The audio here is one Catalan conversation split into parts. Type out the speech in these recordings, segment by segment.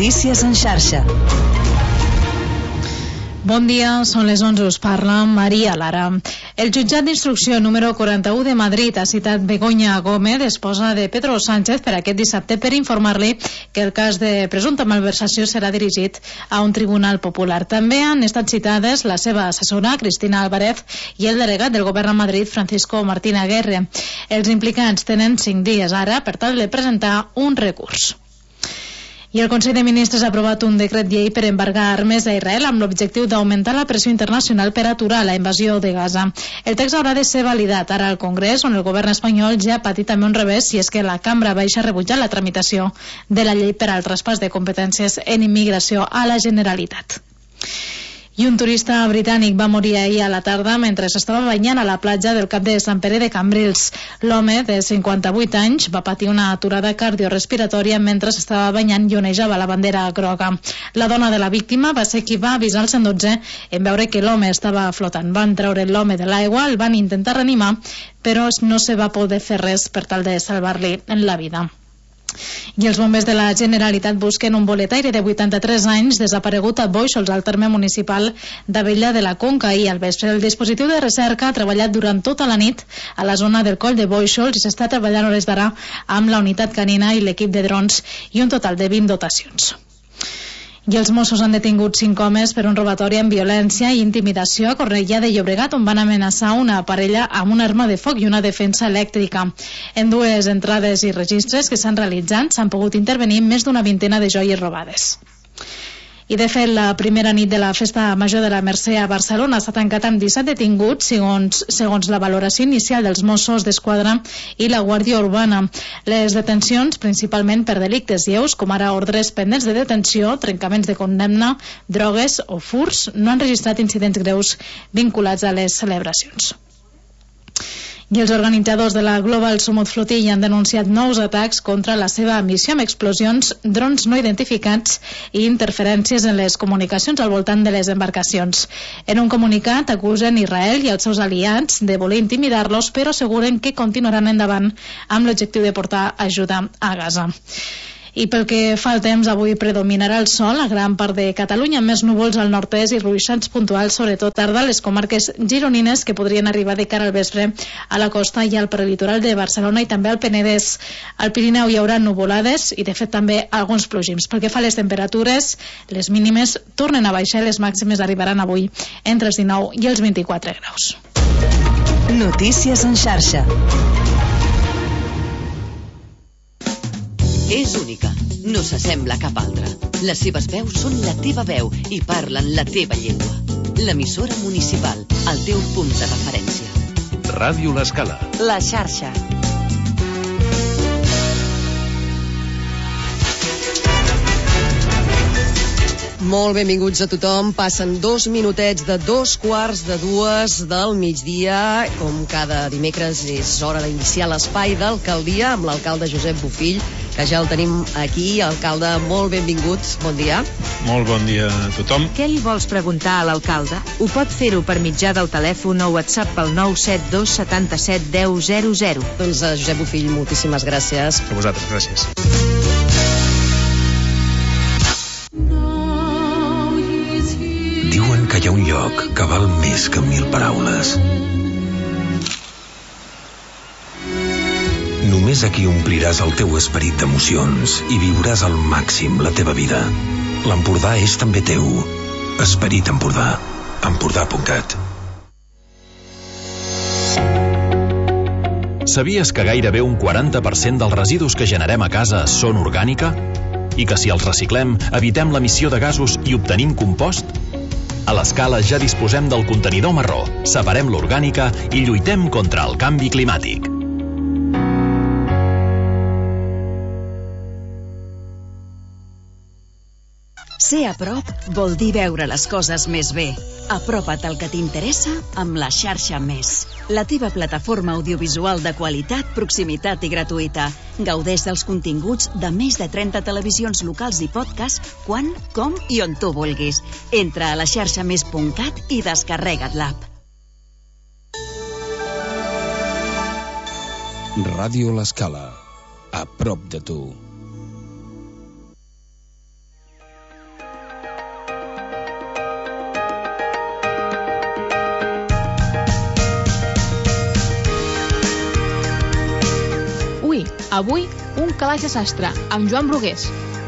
Notícies en xarxa. Bon dia, són les 11, us parla Maria Lara. El jutjat d'instrucció número 41 de Madrid ha citat Begoña Gómez, esposa de Pedro Sánchez, per aquest dissabte per informar-li que el cas de presumpta malversació serà dirigit a un tribunal popular. També han estat citades la seva assessora, Cristina Álvarez, i el delegat del govern a Madrid, Francisco Martín Aguirre. Els implicats tenen 5 dies ara per tal de presentar un recurs. I el Consell de Ministres ha aprovat un decret llei per embargar armes a Israel amb l'objectiu d'augmentar la pressió internacional per aturar la invasió de Gaza. El text haurà de ser validat ara al Congrés, on el govern espanyol ja ha patit també un revés, i és que la Cambra Baixa ha rebutjat la tramitació de la llei per al traspàs de competències en immigració a la Generalitat. I un turista britànic va morir ahir a la tarda mentre s'estava banyant a la platja del Cap de Sant Pere de Cambrils. L'home, de 58 anys, va patir una aturada cardiorespiratòria mentre s'estava banyant i onejava la bandera groga. La dona de la víctima va ser qui va avisar el 112 en veure que l'home estava flotant. Van treure l'home de l'aigua, el van intentar reanimar, però no se va poder fer res per tal de salvar-li la vida. I els bombers de la Generalitat busquen un boletaire de 83 anys desaparegut a Bóixols, al terme municipal d'Abella de la Conca. I al vespre el dispositiu de recerca ha treballat durant tota la nit a la zona del Coll de Bóixols i s'està treballant hores d'ara amb la unitat canina i l'equip de drons i un total de 20 dotacions. I els Mossos han detingut 5 homes per un robatori amb violència i intimidació a Cornellà de Llobregat, on van amenaçar una parella amb una arma de foc i una defensa elèctrica. En 2 entrades i registres que s'han realitzat s'han pogut intervenir més d'una vintena de joies robades. I de fet, la primera nit de la Festa Major de la Mercè a Barcelona s'ha tancat amb 17 detinguts, segons la valoració inicial dels Mossos d'Esquadra i la Guàrdia Urbana. Les detencions, principalment per delictes lleus, com ara ordres pendents de detenció, trencaments de condemna, drogues o furts, no han registrat incidents greus vinculats a les celebracions. I els organitzadors de la Global Summit Flotilla han denunciat nous atacs contra la seva missió amb explosions, drons no identificats i interferències en les comunicacions al voltant de les embarcacions. En un comunicat acusen Israel i els seus aliats de voler intimidar-los, però asseguren que continuaran endavant amb l'objectiu de portar ajuda a Gaza. I pel que fa al temps, avui predominarà el sol a gran part de Catalunya, amb més núvols al nord-est i ruixats puntuals, sobretot tarda a les comarques gironines, que podrien arribar de cara al vespre a la costa i al prelitoral de Barcelona i també al Penedès. Al Pirineu hi haurà nuvolades i, de fet, també alguns plogins. Pel que fa a les temperatures, les mínimes tornen a baixar i les màximes arribaran avui entre els 19 i els 24 graus. Notícies en xarxa. És única, no s'assembla a cap altra. Les seves veus són la teva veu i parlen la teva llengua. L'emissora municipal, el teu punt de referència. Ràdio L'Escala. La xarxa. Molt benvinguts a tothom. Passen 2 minutets de 2:15 del migdia. Com cada dimecres és hora d'iniciar l'espai d'alcaldia amb l'alcalde Josep Bofill, que ja el tenim aquí. Alcalde, molt benvingut. Bon dia. Molt bon dia a tothom. Què li vols preguntar a l'alcalde? Ho pot fer-ho per mitjà del telèfon o WhatsApp pel 972 77 10 00. Doncs Josep Bofill, moltíssimes gràcies. A vosaltres, gràcies. Diuen que hi ha un lloc que val més que 1000 paraules. Només aquí ompliràs el teu esperit d'emocions i viuràs al màxim la teva vida. L'Empordà és també teu. Esperit Empordà. Empordà.cat. Sabies que gairebé un 40% dels residus que generem a casa són orgànica? I que si els reciclem, evitem l'emissió de gasos i obtenim compost? A l'Escala ja disposem del contenidor marró, separem l'orgànica i lluitem contra el canvi climàtic. Ser a prop vol dir veure les coses més bé. Apropa't al que t'interessa amb la xarxa Més. La teva plataforma audiovisual de qualitat, proximitat i gratuïta. Gaudeix dels continguts de més de 30 televisions locals i podcast quan, com i on tu vulguis. Entra a laxarxamés.cat i descarrega't l'app. Ràdio L'Escala. A prop de tu. Avui, un calaix de sastre, amb Joan Brugués.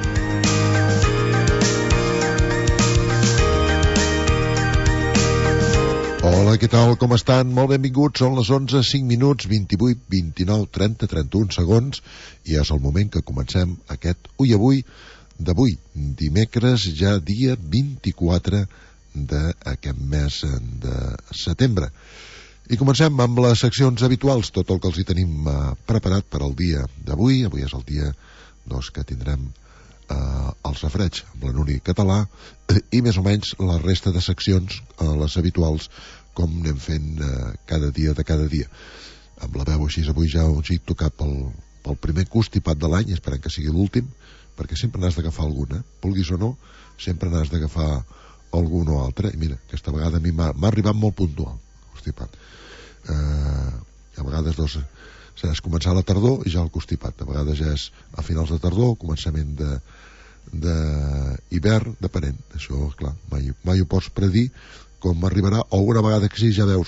Hola, què tal? Com estan? Molt benvinguts. Són les 11, 5 minuts, 28, 29, 30, 31 segons i és el moment que comencem aquest Avui d'avui, dimecres, ja dia 24 d'aquest mes de setembre. I comencem amb les seccions habituals, tot el que els hi tenim preparat per al dia d'avui. Avui és el dia que tindrem el safareig amb la Núria Català i més o menys la resta de seccions, les habituals, com anem fent cada dia de cada dia. Amb la veu així, avui ja us he tocat pel primer constipat de l'any, esperem que sigui l'últim, perquè sempre n'has d'agafar alguna, vulguis o no, sempre n'has d'agafar algun o altre. I mira, aquesta vegada a mi m'ha arribat molt puntual, constipat. A vegades és començar la tardor i ja el constipat, a vegades ja és a finals de tardor, començament d'hivern, depenent. Això, clar, mai ho pots predir com m'arribarà, o una vegada que sí ja veus,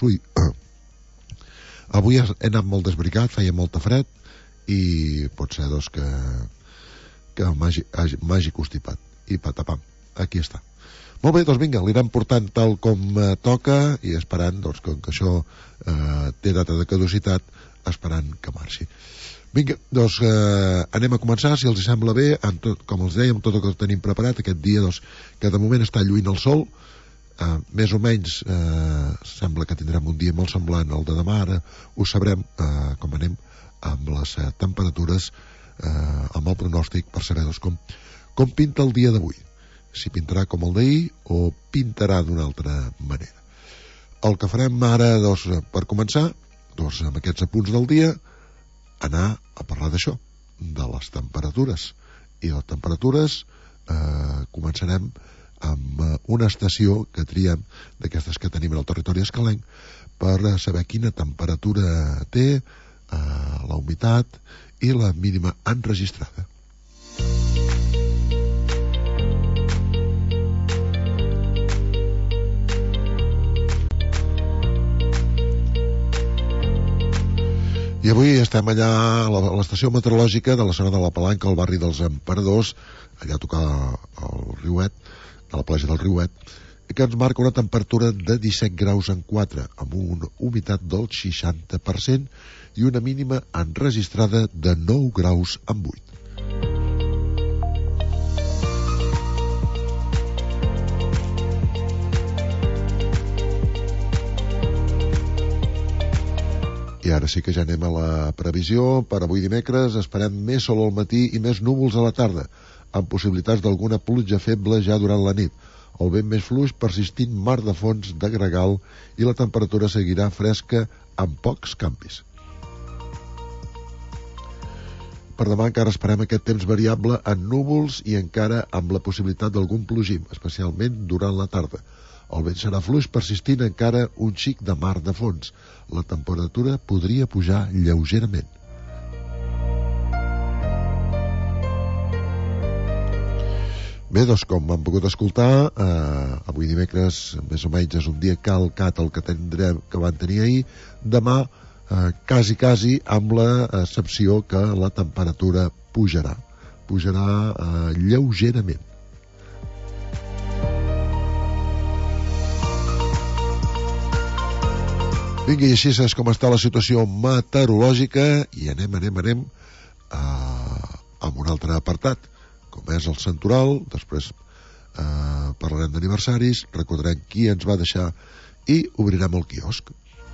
avui he anat molt desbricat, feia molta fred i pot ser que m'hagi constipat i patapam, aquí està. Molt bé, doncs vinga, l'irem portant tal com toca i esperant que això té data de caducitat, esperant que marxi. Vinga, doncs anem a començar, si els sembla bé, com els dèiem, tot el que tenim preparat aquest dia, que de moment està lluint el sol, més o menys sembla que tindrem un dia molt semblant al de demà. Ara ho sabrem com anem amb les temperatures, amb el pronòstic, per saber com pinta el dia d'avui, si pintarà com el d'ahir o pintarà d'una altra manera. El que farem ara, per començar, amb aquests apunts del dia, anar a parlar d'això, de les temperatures. I les temperatures començarem amb una estació que triem, d'aquestes que tenim en el territori escalenc, per saber quina temperatura té, la humitat i la mínima enregistrada. I avui estem allà a l'estació meteorològica de la zona de la Palanca, al barri dels Emperadors, allà a tocar el riuet, a la platja del riuet, que ens marca una temperatura de 17 graus en 4, amb una humitat del 60% i una mínima enregistrada de 9 graus en 8. I ara sí que ja anem a la previsió. Per avui dimecres esperem més sol al matí i més núvols a la tarda, amb possibilitats d'alguna pluja feble ja durant la nit. El vent més fluix persistint mar de fons de gregal i la temperatura seguirà fresca amb pocs canvis. Per demà encara esperem aquest temps variable en núvols i encara amb la possibilitat d'algun plogim, especialment durant la tarda. El vent serà fluix persistint encara un xic de mar de fons. La temperatura podria pujar lleugerament. Bé, com han pogut escoltar, avui dimecres més o menys és un dia calcat el que van tenir ahir. Demà, quasi amb l'excepció que la temperatura pujarà lleugerament. Vinga, i així és com està la situació meteorològica i anem amb un altre apartat, com és el Santoral. Després parlarem d'aniversaris, recordarem qui ens va deixar i obrirem el quiosc.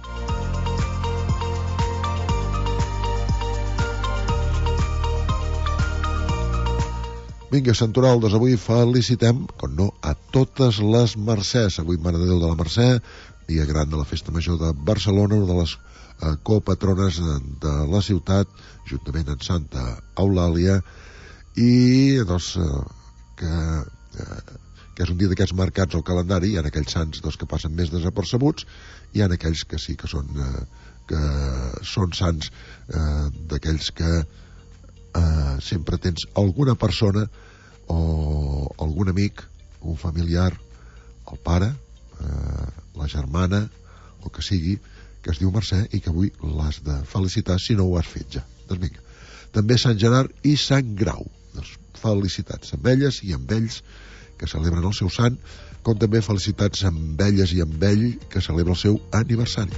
Vinga, Santoral, doncs avui felicitem, com no, a totes les Mercès. Avui Mare de Déu de la Mercè, dia gran de la Festa Major de Barcelona, una de les copatrones de la ciutat, juntament amb Santa Eulàlia, i que és un dia d'aquests marcats al calendari. Hi ha aquells sants que passen més desapercebuts, i hi ha aquells que sí que són sants, d'aquells que sempre tens alguna persona o algun amic, un familiar, el pare, la germana, o que sigui, que es diu Mercè i que avui l'has de felicitar si no ho has fet ja. Doncs vinga, també Sant Gerard i Sant Grau. Doncs felicitats amb elles i amb ells que celebren el seu sant, com també felicitats amb elles i amb ell que celebra el seu aniversari.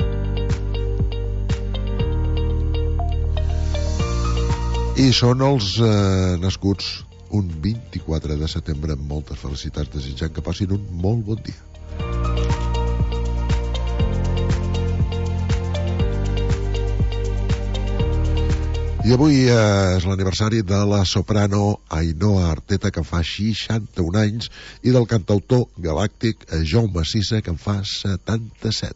I són els nascuts un 24 de setembre, amb moltes felicitats, desitjant que passin un molt bon dia. I avui és l'aniversari de la soprano Ainhoa Arteta, que en fa 61 anys, i del cantautor galàctic Jaume Sisa, que en fa 77.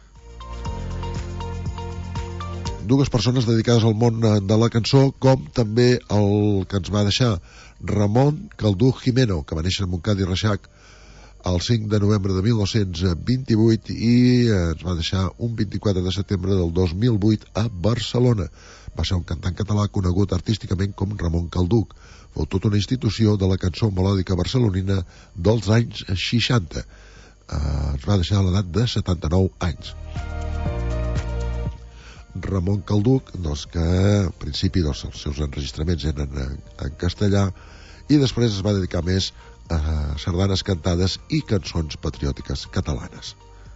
Dues persones dedicades al món de la cançó, com també el que ens va deixar Ramon Caldú Jimeno, que va néixer a Montcada i Reixac el 5 de novembre de 1928 i ens va deixar un 24 de setembre del 2008 a Barcelona. Va ser un cantant català conegut artísticament com Ramon Calduc. Fou tota una institució de la cançó melòdica barcelonina dels anys 60. Ens va deixar a l'edat de 79 anys. Ramon Calduc, doncs, que al principi els seus enregistraments eren en castellà i després es va dedicar més a sardanes cantades i cançons patriòtiques catalanes.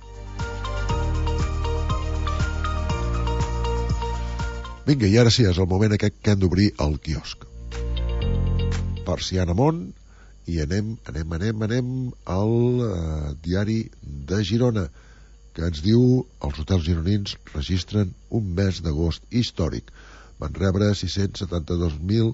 Vinga, i ara sí, és el moment aquest que hem d'obrir el quiosc. Persiana amunt i anem al diari de Girona, que ens diu: els hotels gironins registren un mes d'agost històric. Van rebre 672.000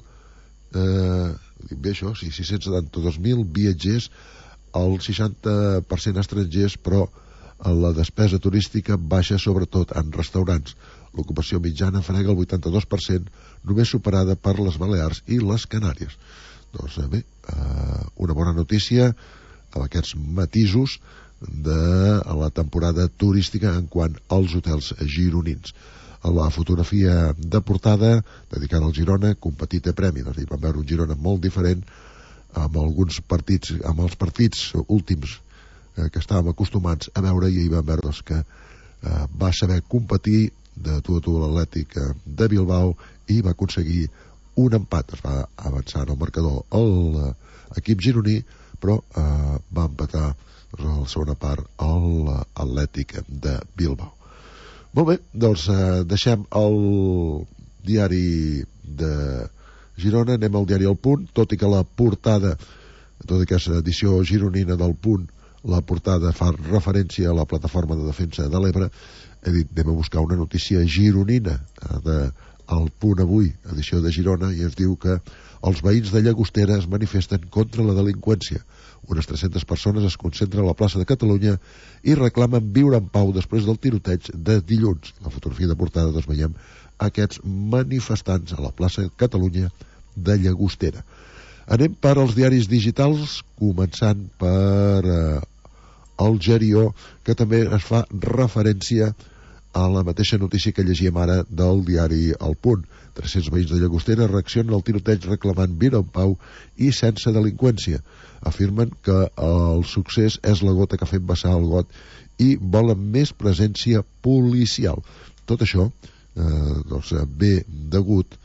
viatgers, el 60% estrangers, però la despesa turística baixa sobretot en restaurants. L'ocupació mitjana frega el 82%, només superada per les Balears i les Canàries. Doncs bé, una bona notícia amb aquests matisos de la temporada turística en quant als hotels gironins. A la fotografia de portada dedicada al Girona, competit a premi. Doncs hi vam veure un Girona molt diferent amb alguns partits, amb els partits últims que estàvem acostumats a veure, i hi vam veure doncs, que va saber competir de tu a tu l'Atlètic de Bilbao i va aconseguir un empat. Es va avançar en el marcador l'equip gironí, però va empatar a la segona part l'Atlètic de Bilbao. Molt bé, doncs deixem el diari de Girona, anem al diari El Punt, tot i que la portada, tota aquesta edició gironina del Punt, la portada fa referència a la plataforma de defensa de l'Ebre. He dit, anem a buscar una notícia gironina del Punt avui, edició de Girona, i ens diu que els veïns de Llagostera es manifesten contra la delinqüència. Unes 300 persones es concentren a la plaça de Catalunya i reclamen viure en pau després del tiroteig de dilluns. A la fotografia de portada doncs veiem aquests manifestants a la plaça de Catalunya de Llagostera. Anem per als diaris digitals, començant per el Gerió, que també es fa referència a la mateixa notícia que llegíem ara del diari El Punt. 300 veïns de Llagostera reaccionen al tiroteig reclamant viure en pau i sense delinqüència. Afirmen que el succés és la gota que ha fet vessar el got i volen més presència policial. Tot això ve degut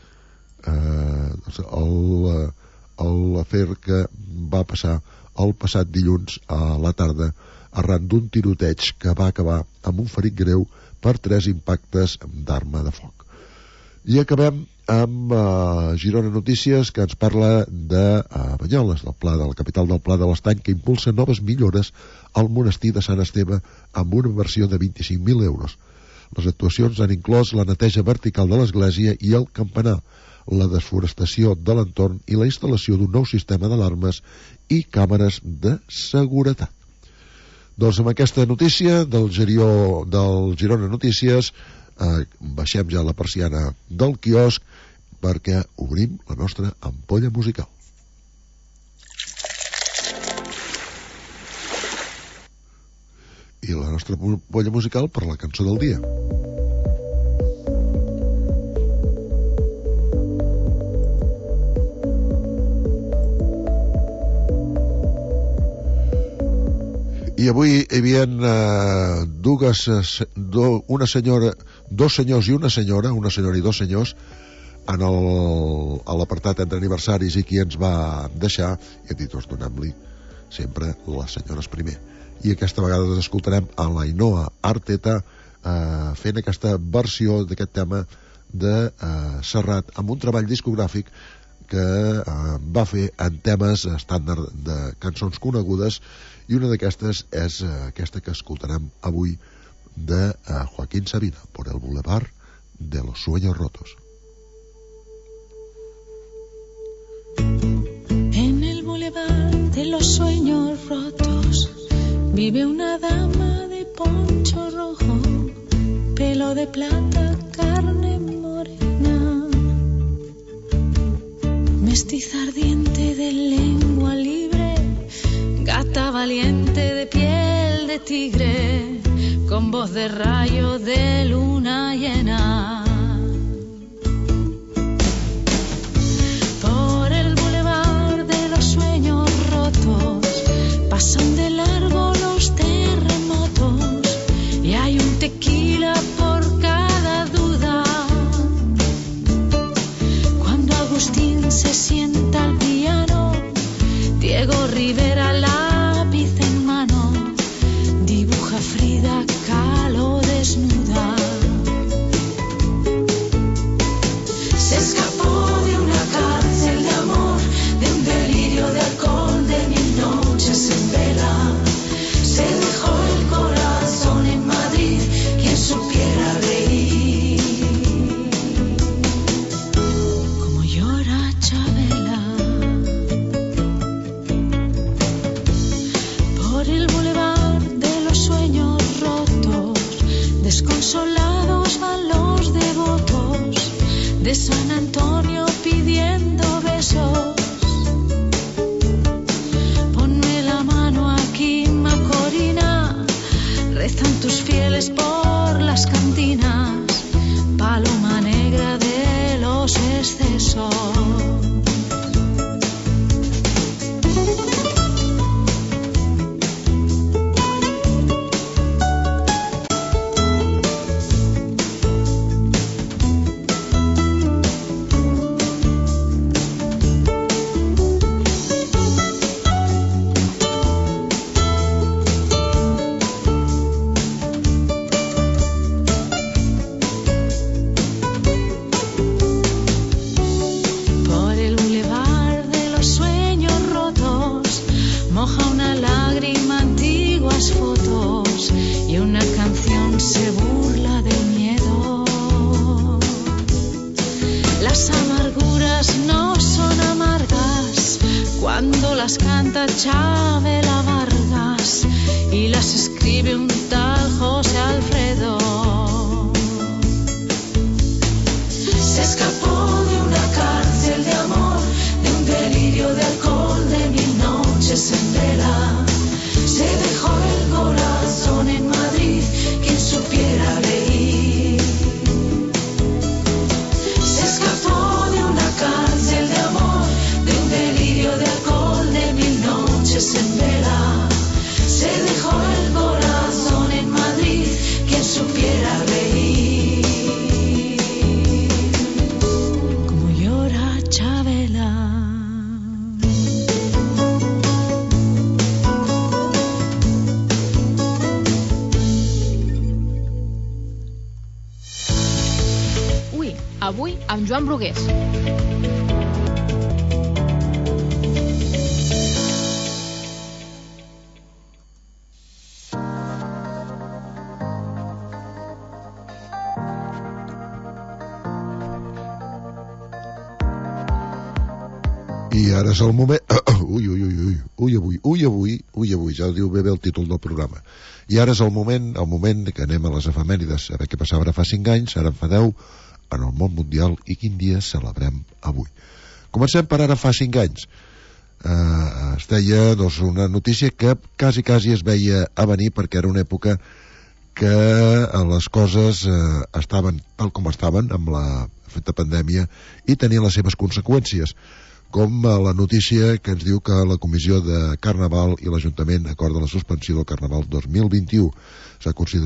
a l'afer que va passar el passat dilluns a la tarda arran d'un tiroteig que va acabar amb un ferit greu per 3 impactes d'arma de foc. I acabem amb Girona Notícies, que ens parla de Banyoles, del Pla, de la capital del Pla de l'Estany, que impulsa noves millores al monestir de Sant Esteve amb una inversió de 25.000 euros. Les actuacions han inclòs la neteja vertical de l'església i el campanar, la desforestació de l'entorn i la instal·lació d'un nou sistema d'alarmes i càmeres de seguretat. Doncs amb aquesta notícia del Girona Notícies baixem ja la persiana del quiosc perquè obrim la nostra ampolla musical. I la nostra ampolla musical per la cançó del dia. I avui hi havia dos senyors i una senyora i dos senyors, a l'apartat entre aniversaris i qui ens va deixar, i hem dit, doncs donem-li sempre les senyores primer. I aquesta vegada escoltarem a l'Ainoa Arteta fent aquesta versió d'aquest tema de Serrat amb un treball discogràfic que va fer en temes estàndard de cançons conegudes, i una d'aquestes és aquesta que escoltarem avui de Joaquín Sabina, Por el Boulevard de los Sueños Rotos. En el Boulevard de los Sueños Rotos vive una dama de poncho rojo, pelo de plata, carne morena, mestiza ardiente de lengua libre, gata valiente de piel de tigre, con voz de rayo de luna llena. Por el bulevar de los sueños rotos pasan de largo los terremotos y hay un tequila por cada duda. Cuando Agustín se sienta al piano, Diego Rivera lápiz en mano dibuja a Frida Kahlo desnuda. Se escapó de una cárcel de amor, de un delirio de alcohol, de 1000 noches en vela. Se dejó el corazón en Madrid, quien supiera reír como llora Chabela. Por el bulevar de los sueños rotos, desconsolados van los devotos de San Antonio pidiendo besos. Ponme la mano aquí, Macorina, rezan tus fieles por las cantinas, paloma negra de los excesos. Chabela Vargas y las escribe un tal José Alfredo. Se escapó de una cárcel de amor, de un delirio de alcohol, de 1000 noches en vela. Se dejó el corazón en Madrid, quien supiera reír. Se escapó de una cárcel de amor, de un delirio de alcohol, de 1000 noches en vela. Se dejó el corazón en Madrid, quien supiera reír como llora Chabela. Ui, avui amb Joan Brugués. I ara és el moment... Ui, avui, ja ho diu bé el títol del programa. I ara és el moment que anem a les efemèrides, a veure què passava ara fa 5 anys, ara en fa 10, en el món mundial, i quin dia celebrem avui. Comencem per ara fa 5 anys. Es deia doncs, una notícia que quasi es veia a venir, perquè era una època que les coses estaven tal com estaven, amb la feta pandèmia, i tenien les seves conseqüències, com la notícia que ens diu que la Comissió de Carnaval i l'Ajuntament acorda la suspensió del Carnaval 2021. S'ha considerat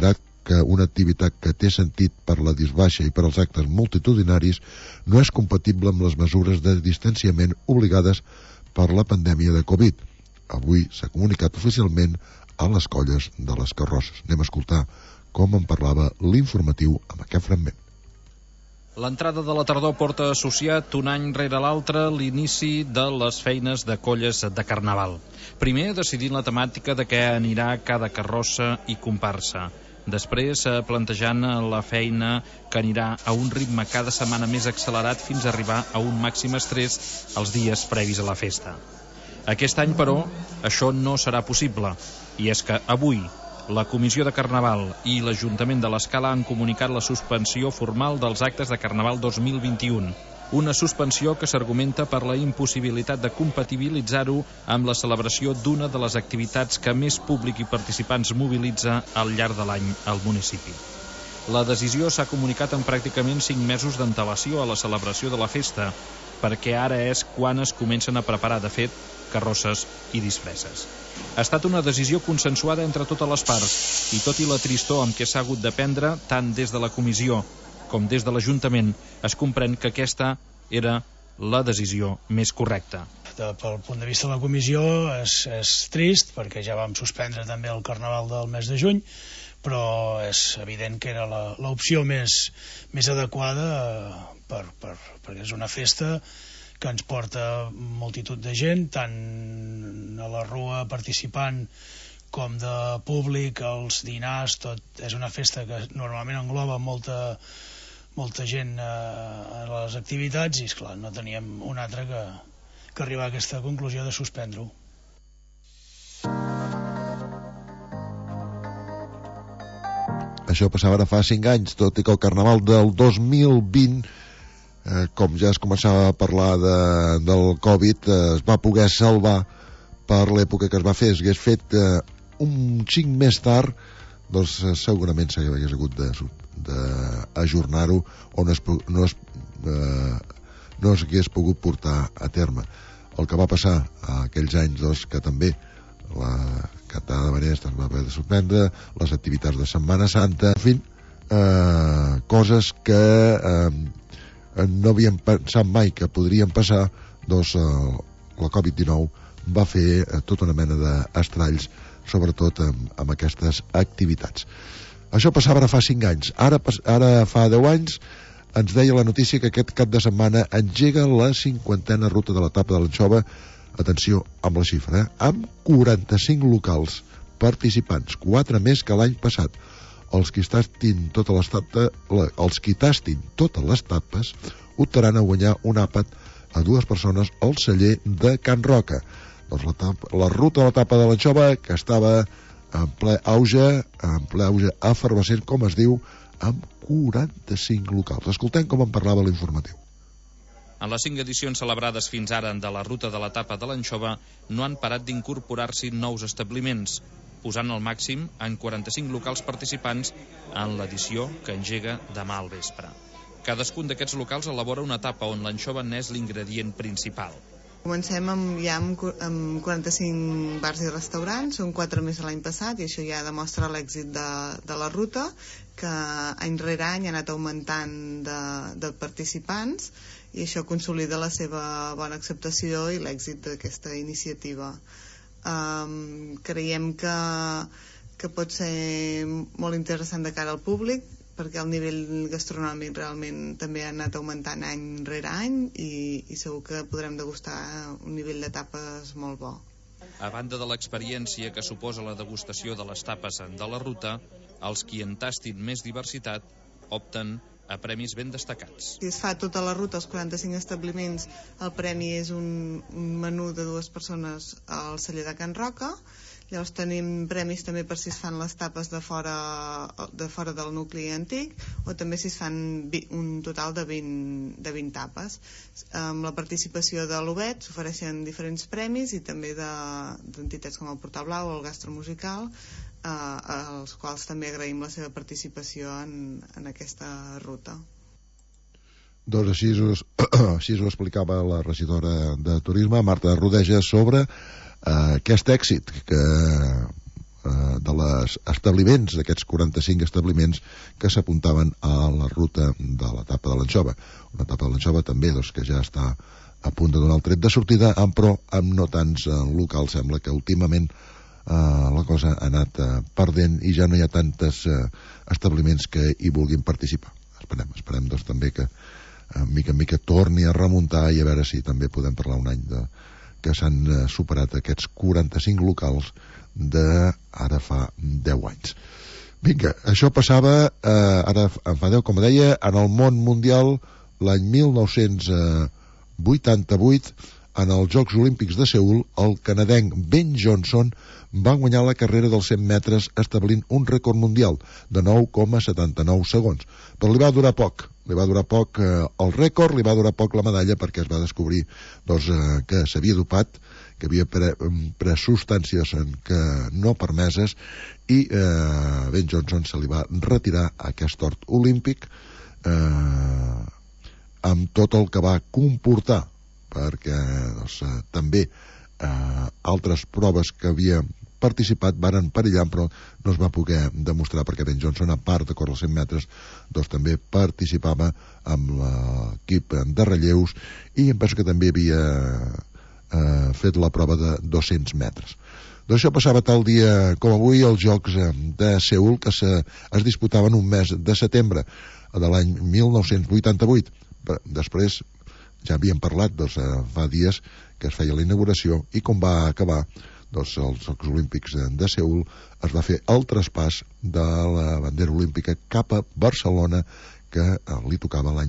que una activitat que té sentit per la disbaixa i per als actes multitudinaris no és compatible amb les mesures de distanciament obligades per la pandèmia de Covid. Avui s'ha comunicat oficialment a les colles de les carrosses. Anem a escoltar com en parlava l'informatiu amb aquest fragment. L'entrada de la tardor porta associat un any rere l'altre l'inici de les feines de colles de Carnaval. Primer decidint la temàtica de què anirà cada carrossa i comparsa. Després plantejant la feina que anirà a un ritme cada setmana més accelerat fins a arribar a un màxim estrès els dies previs a la festa. Aquest any, però, això no serà possible, i és que avui la Comissió de Carnaval i l'Ajuntament de l'Escala han comunicat la suspensió formal dels actes de Carnaval 2021. Una suspensió que s'argumenta per la impossibilitat de compatibilitzar-ho amb la celebració d'una de les activitats que més públic i participants mobilitza al llarg de l'any al municipi. La decisió s'ha comunicat amb pràcticament 5 mesos d'antelació a la celebració de la festa, perquè ara és quan es comencen a preparar, de fet, carrosses i disfresses. Ha estat una decisió consensuada entre totes les parts i tot i la tristor amb què s'ha hagut de prendre, tant des de la comissió com des de l'Ajuntament, es comprèn que aquesta era la decisió més correcta. Pel punt de vista de la comissió és trist perquè ja vam suspendre també el Carnaval del mes de juny, però és evident que era l'opció més adequada perquè és una festa que ens porta multitud de gent, tant a la rua participant com de públic, els dinars, tot. És una festa que normalment engloba molta gent a les activitats i, esclar, no teníem un altre que arribar a aquesta conclusió de suspendre-ho. Això passava ara fa 5 anys, tot i que el Carnaval del 2020, com ja es començava a parlar del Covid, es va poder salvar per l'època que es va fer. Si hagués fet un xic més tard, doncs segurament s'hagués hagut d'ajornar-ho o no s'hagués pogut portar a terme. El que va passar aquells anys, doncs, que també la Catada de Benest es va haver de suspendre, les activitats de Setmana Santa, en fi, coses que no havíem pensat mai que podrien passar, doncs la Covid-19 va fer tota una mena d'estralls, sobretot amb aquestes activitats. Això passava ara fa 5 anys. Ara fa 10 anys ens deia la notícia que aquest cap de setmana engega la 50a ruta de l'etapa de l'Anxova, atenció amb la xifra, amb 45 locals participants, 4 més que l'any passat. Els qui tastin totes les tapes optaran a guanyar un àpat a 2 persones al celler de Can Roca. Doncs la ruta de l'etapa de l'Anxova, que estava en ple auge efervescent, com es diu, amb 45 locals. Escoltem com en parlava l'informatiu. En les 5 edicions celebrades fins ara de la ruta de l'etapa de l'Anxova no han parat d'incorporar-s'hi nous establiments, posant el màxim en 45 locals participants en l'edició que engega demà al vespre. Cadascun d'aquests locals elabora una etapa on l'anxova n'és l'ingredient principal. Comencem amb 45 bars i restaurants, són 4 més l'any passat, i això ja demostra l'èxit de la ruta, que any rere any ha anat augmentant de participants, i això consolida la seva bona acceptació i l'èxit d'aquesta iniciativa. Creiem que pot ser molt interessant de cara al públic, perquè el nivell gastronòmic realment també ha anat augmentant any rere any i segur que podrem degustar un nivell de tapes molt bo. A banda de l'experiència que suposa la degustació de les tapes de la ruta, els qui en tastin més diversitat opten a premis ben destacats. Si es fa tota la ruta, els 45 establiments, el premi és un menú de 2 persones al celler de Can Roca. Llavors tenim premis també per si es fan les tapes de fora del nucli antic, o també si es fan un total de 20 tapes. Amb la participació de l'Obet s'ofereixen diferents premis, i també d'entitats com el Portal Blau o el Gastromusical, als quals també agraïm la seva participació en aquesta ruta. Doncs així ho explicava la regidora de Turisme, Marta Rodeja, sobre aquest èxit que les establiments, d'aquests 45 establiments que s'apuntaven a la ruta de l'etapa de l'Anxova. Una etapa de l'Anxova també que ja està a punt de donar el tret de sortida, però amb no tants locals. Sembla que últimament la cosa ha anat perdent i ja no hi ha tantes establiments que hi vulguin participar. Esperem doncs també que mica en mica torni a remuntar i a veure si també podem parlar un any que s'han superat aquests 45 locals d'ara fa 10 anys. Vinga, això passava ara fa 10, com deia, en el món mundial l'any 1988, en els Jocs Olímpics de Seül, el canadenc Ben Johnson va guanyar la carrera dels 100 metres establint un rècord mundial de 9,79 segons. Però li va durar poc el rècord, li va durar poc la medalla, perquè es va descobrir que s'havia dopat, que havia pres substàncies que no permeses, i Ben Johnson se li va retirar aquest hort olímpic amb tot el que va comportar, perquè també altres proves que havia participat varen perillar, però no es va poder demostrar, perquè Ben Johnson, a part de córrer els 100 metres, també participava amb l'equip de relleus i em penso que també havia fet la prova de 200 metres. Doncs això passava tal dia com avui als Jocs de Seül, que es disputaven un mes de setembre de l'any 1988. Després ja havíem parlat, fa dies que es feia la inauguració, i com va acabar els Jocs Olímpics de Seül, es va fer el traspàs de la bandera olímpica cap a Barcelona, que li tocava l'any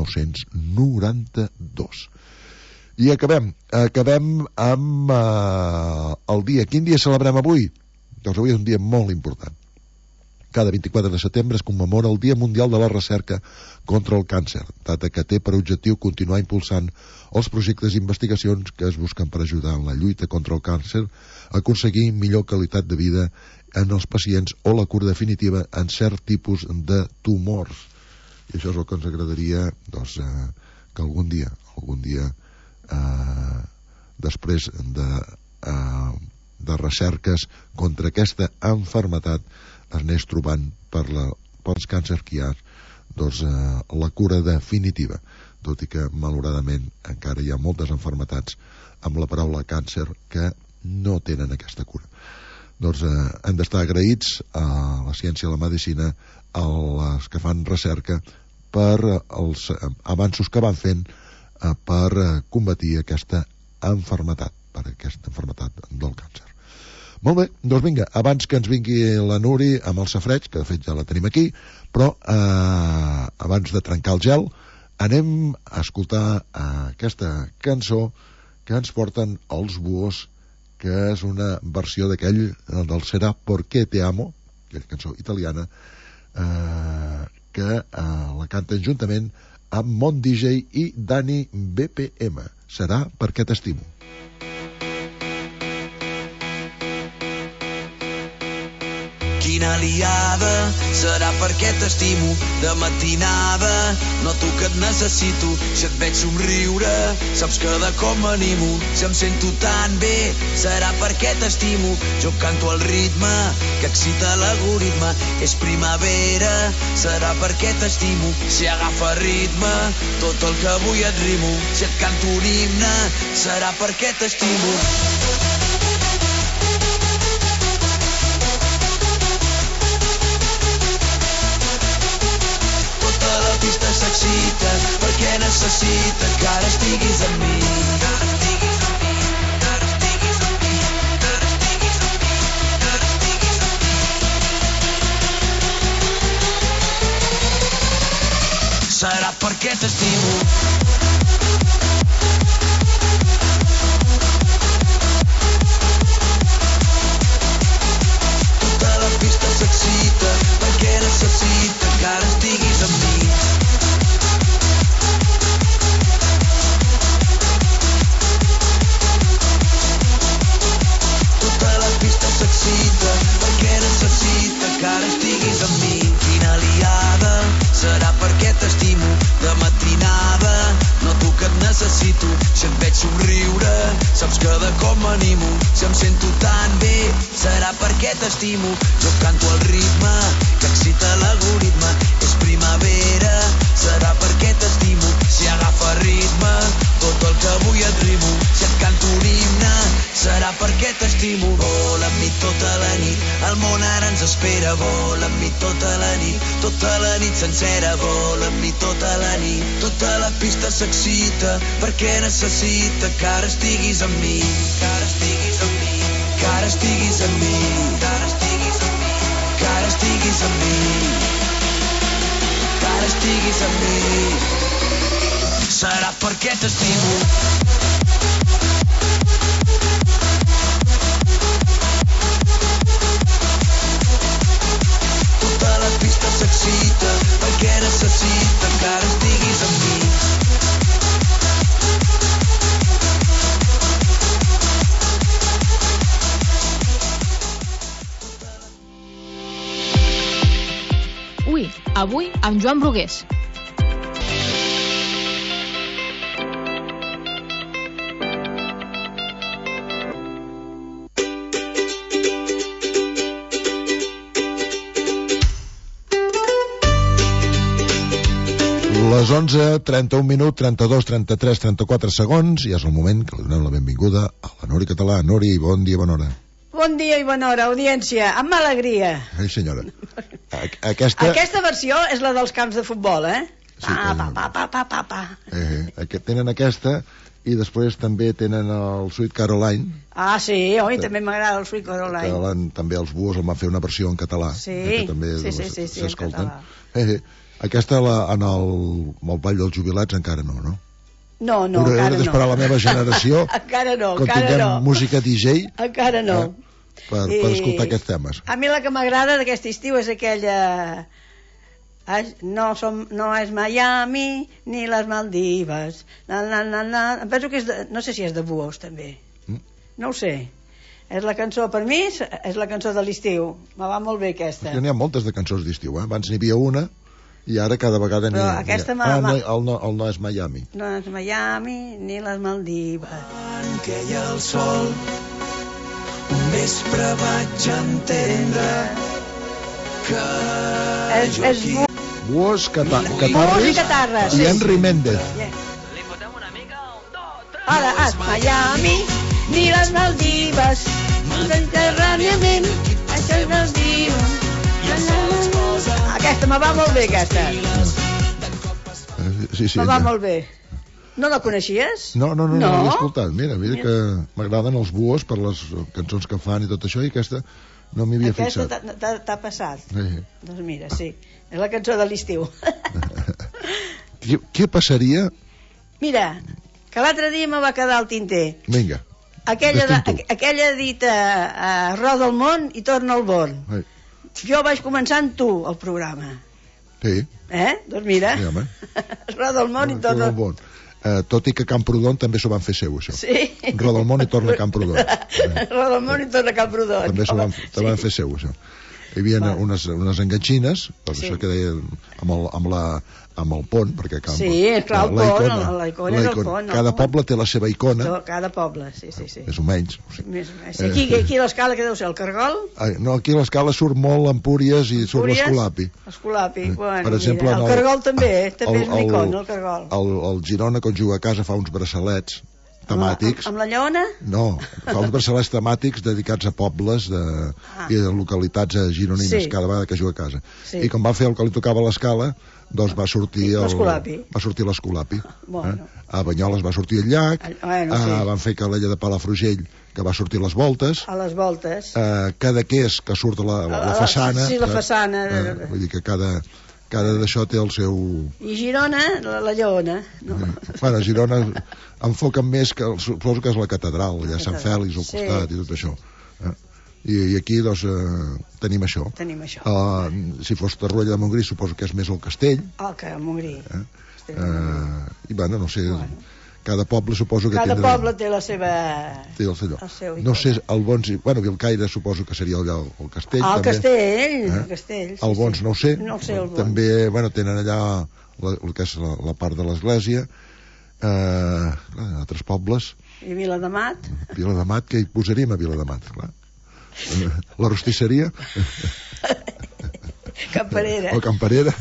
1992. I acabem amb el dia. Quin dia celebrem avui? Doncs avui és un dia molt important. Cada 24 de setembre es commemora el Dia Mundial de la Recerca contra el Càncer, data que té per objectiu continuar impulsant els projectes d'investigacions que es busquen per ajudar en la lluita contra el càncer, aconseguir millor qualitat de vida en els pacients o la cura definitiva en cert tipus de tumors. I això és el que ens agradaria que algun dia després de recerques contra aquesta malaltia es anés trobant pels càncers que hi ha la cura definitiva, tot i que malauradament encara hi ha moltes malalties amb la paraula càncer que no tenen aquesta cura. Doncs hem d'estar agraïts a la ciència i a la medicina, a les que fan recerca, per els avanços que van fent per combatir aquesta malaltia, per aquesta malaltia del càncer. Molt bé, doncs vinga, abans que ens vingui la Nuri amb el safreig, que de fet ja la tenim aquí, però abans de trencar el gel, anem a escoltar aquesta cançó que ens porten els Búhos, que és una versió del Será Porque Te Amo, aquella cançó italiana, que la canten juntament amb Mon DJ i Dani BPM. Serà perquè t'estimo. Quina aliada, serà perquè t'estimo. De matinada noto que et necessito. Si et veig somriure, saps que de cop m'animo. Si em sento tan bé, serà perquè t'estimo. Jo canto al ritme que excita l'algoritme. És primavera, serà perquè t'estimo. Si agafa ritme, tot el que vull et rimo. Si et canto un himne, serà perquè t'estimo. S'excita perquè necessita que ara estiguis amb mi. Serà perquè t'estimo. Tota la pista s'excita perquè necessita que ara estiguis amb mi. Perquè necessita que ara estiguis amb mi. Quina aliada, serà perquè t'estimo. De matinada t'estimo. Jo canto el ritme que excita l'algoritme. És primavera, serà perquè t'estimo. Si agafa ritme, tot el que vull et rimo. Si et canto un himne, serà perquè t'estimo. Vola amb mi tota la nit, el món ara ens espera. Vola amb mi tota la nit sencera. Vola amb mi tota la nit, tota la pista s'excita, perquè necessita que ara estiguis amb mi. Que ara estiguis amb mi. Que ara estiguis amb mi. Que ara estiguis amb mi. Que ara estiguis amb mi. Que ara estiguis amb mi. Serà perquè t'estimo. Tota la pista s'excita, perquè necessita que ara estiguis amb mi. Ui, avui amb Joan Brugués. Les 11, 31 minuts, 32, 33, 34 segons, i és el moment que li donem la benvinguda a la Nori Català. Nori, bon dia, bona hora. Bon dia i bona hora, audiència, amb alegria. Ai, senyora. Aquesta versió és la dels camps de futbol, eh? Sí, tenen aquesta, i després també tenen el Sweet Caroline. Ah, sí, oi, també m'agrada el Sweet Caroline. També els Buos el van fer una versió en català. Sí, que també sí, en català. Aquesta en el Ball dels Jubilats encara no, no? No, encara no. D'esperar la meva generació encara no, quan tinguem música DJ encara no per escoltar aquests temes. A mi la que m'agrada d'aquest estiu és aquella no és Miami ni les Maldives em penso que és no sé si és de Buos també no ho sé, és la cançó per mi és la cançó de l'estiu, me va molt bé aquesta. N'hi ha moltes de cançons d'estiu, abans n'hi havia una i ara cada vegada n'hi ha. El no és Miami. No és Miami ni les Maldives. Quan queia el sol, un vespre vaig entendre que jo aquí... Buos, Catarres i Henry Méndez. Ara, és Miami ni les Maldives, mediterràniament, això no es diu. Aquesta me va molt bé, aquesta. Sí, me va molt bé. No la coneixies? No l'he escoltat. Mira que m'agraden els Buos per les cançons que fan i tot això, i aquesta no m'hi havia fixat. Aquesta t'ha passat. Doncs mira, sí. És la cançó de l'estiu. Què passaria? Mira, que l'altre dia me va quedar al tinter. Vinga. Aquella dita roda el món i torna al born. Jo vaig començar amb tu, el programa. Sí. Doncs mira, roda el món i torna al born. Tot i que Camprodon també s'ho van fer seu, això. Sí. Roda el món i torna a Camprodon. Roda el món i torna a Camprodon. També s'ho van fer seu, això. Hi havia unes enganxines, això que deia amb el pont, perquè sí, clar, el pont, la icona és el pont. Cada poble té la seva icona. Cada poble, sí. Més o menys. Aquí l'escala, que deu ser, el Cargol? No, aquí l'escala surt molt Empúries i surt l'Escolapi. L'Escolapi, bueno, per exemple, el Cargol també és una icona, el Cargol. El Girona, quan juga a casa, fa uns braçalets temàtics. Amb la Lleona? No, fa uns braçalets temàtics dedicats a pobles i a localitats gironines cada vegada que juga a casa. I quan va fer el que li tocava a l'Escala, doncs va sortir l'Escolapi. A Banyoles va sortir el llac, van fer Calella de Palafrugell, que va sortir les voltes. A les voltes. Cadaqués, que surt la façana. Sí, la façana. Vull dir que cada d'això té el seu... I Girona, la Lleona. Bueno, Girona enfoquen més, que suposo que és la catedral, allà Sant Fèlix al costat i tot això. I aquí, doncs, tenim això. Si fos Torroella de Montgrí, suposo que és més el castell. Que el Montgrí. I, bueno, no sé... Cada poble suposo que cada poble té la seva... Té el seu. No sé, el Bons... Bueno, Vilcaire suposo que seria allà el castell. El castell. El Bons no ho sé. No ho sé, el Bons. També, bueno, tenen allà el que és la part de l'església. Altres pobles. I Viladamat. Viladamat, què hi posaríem a Viladamat? Clar. La rostisseria? Camperera. O camperera?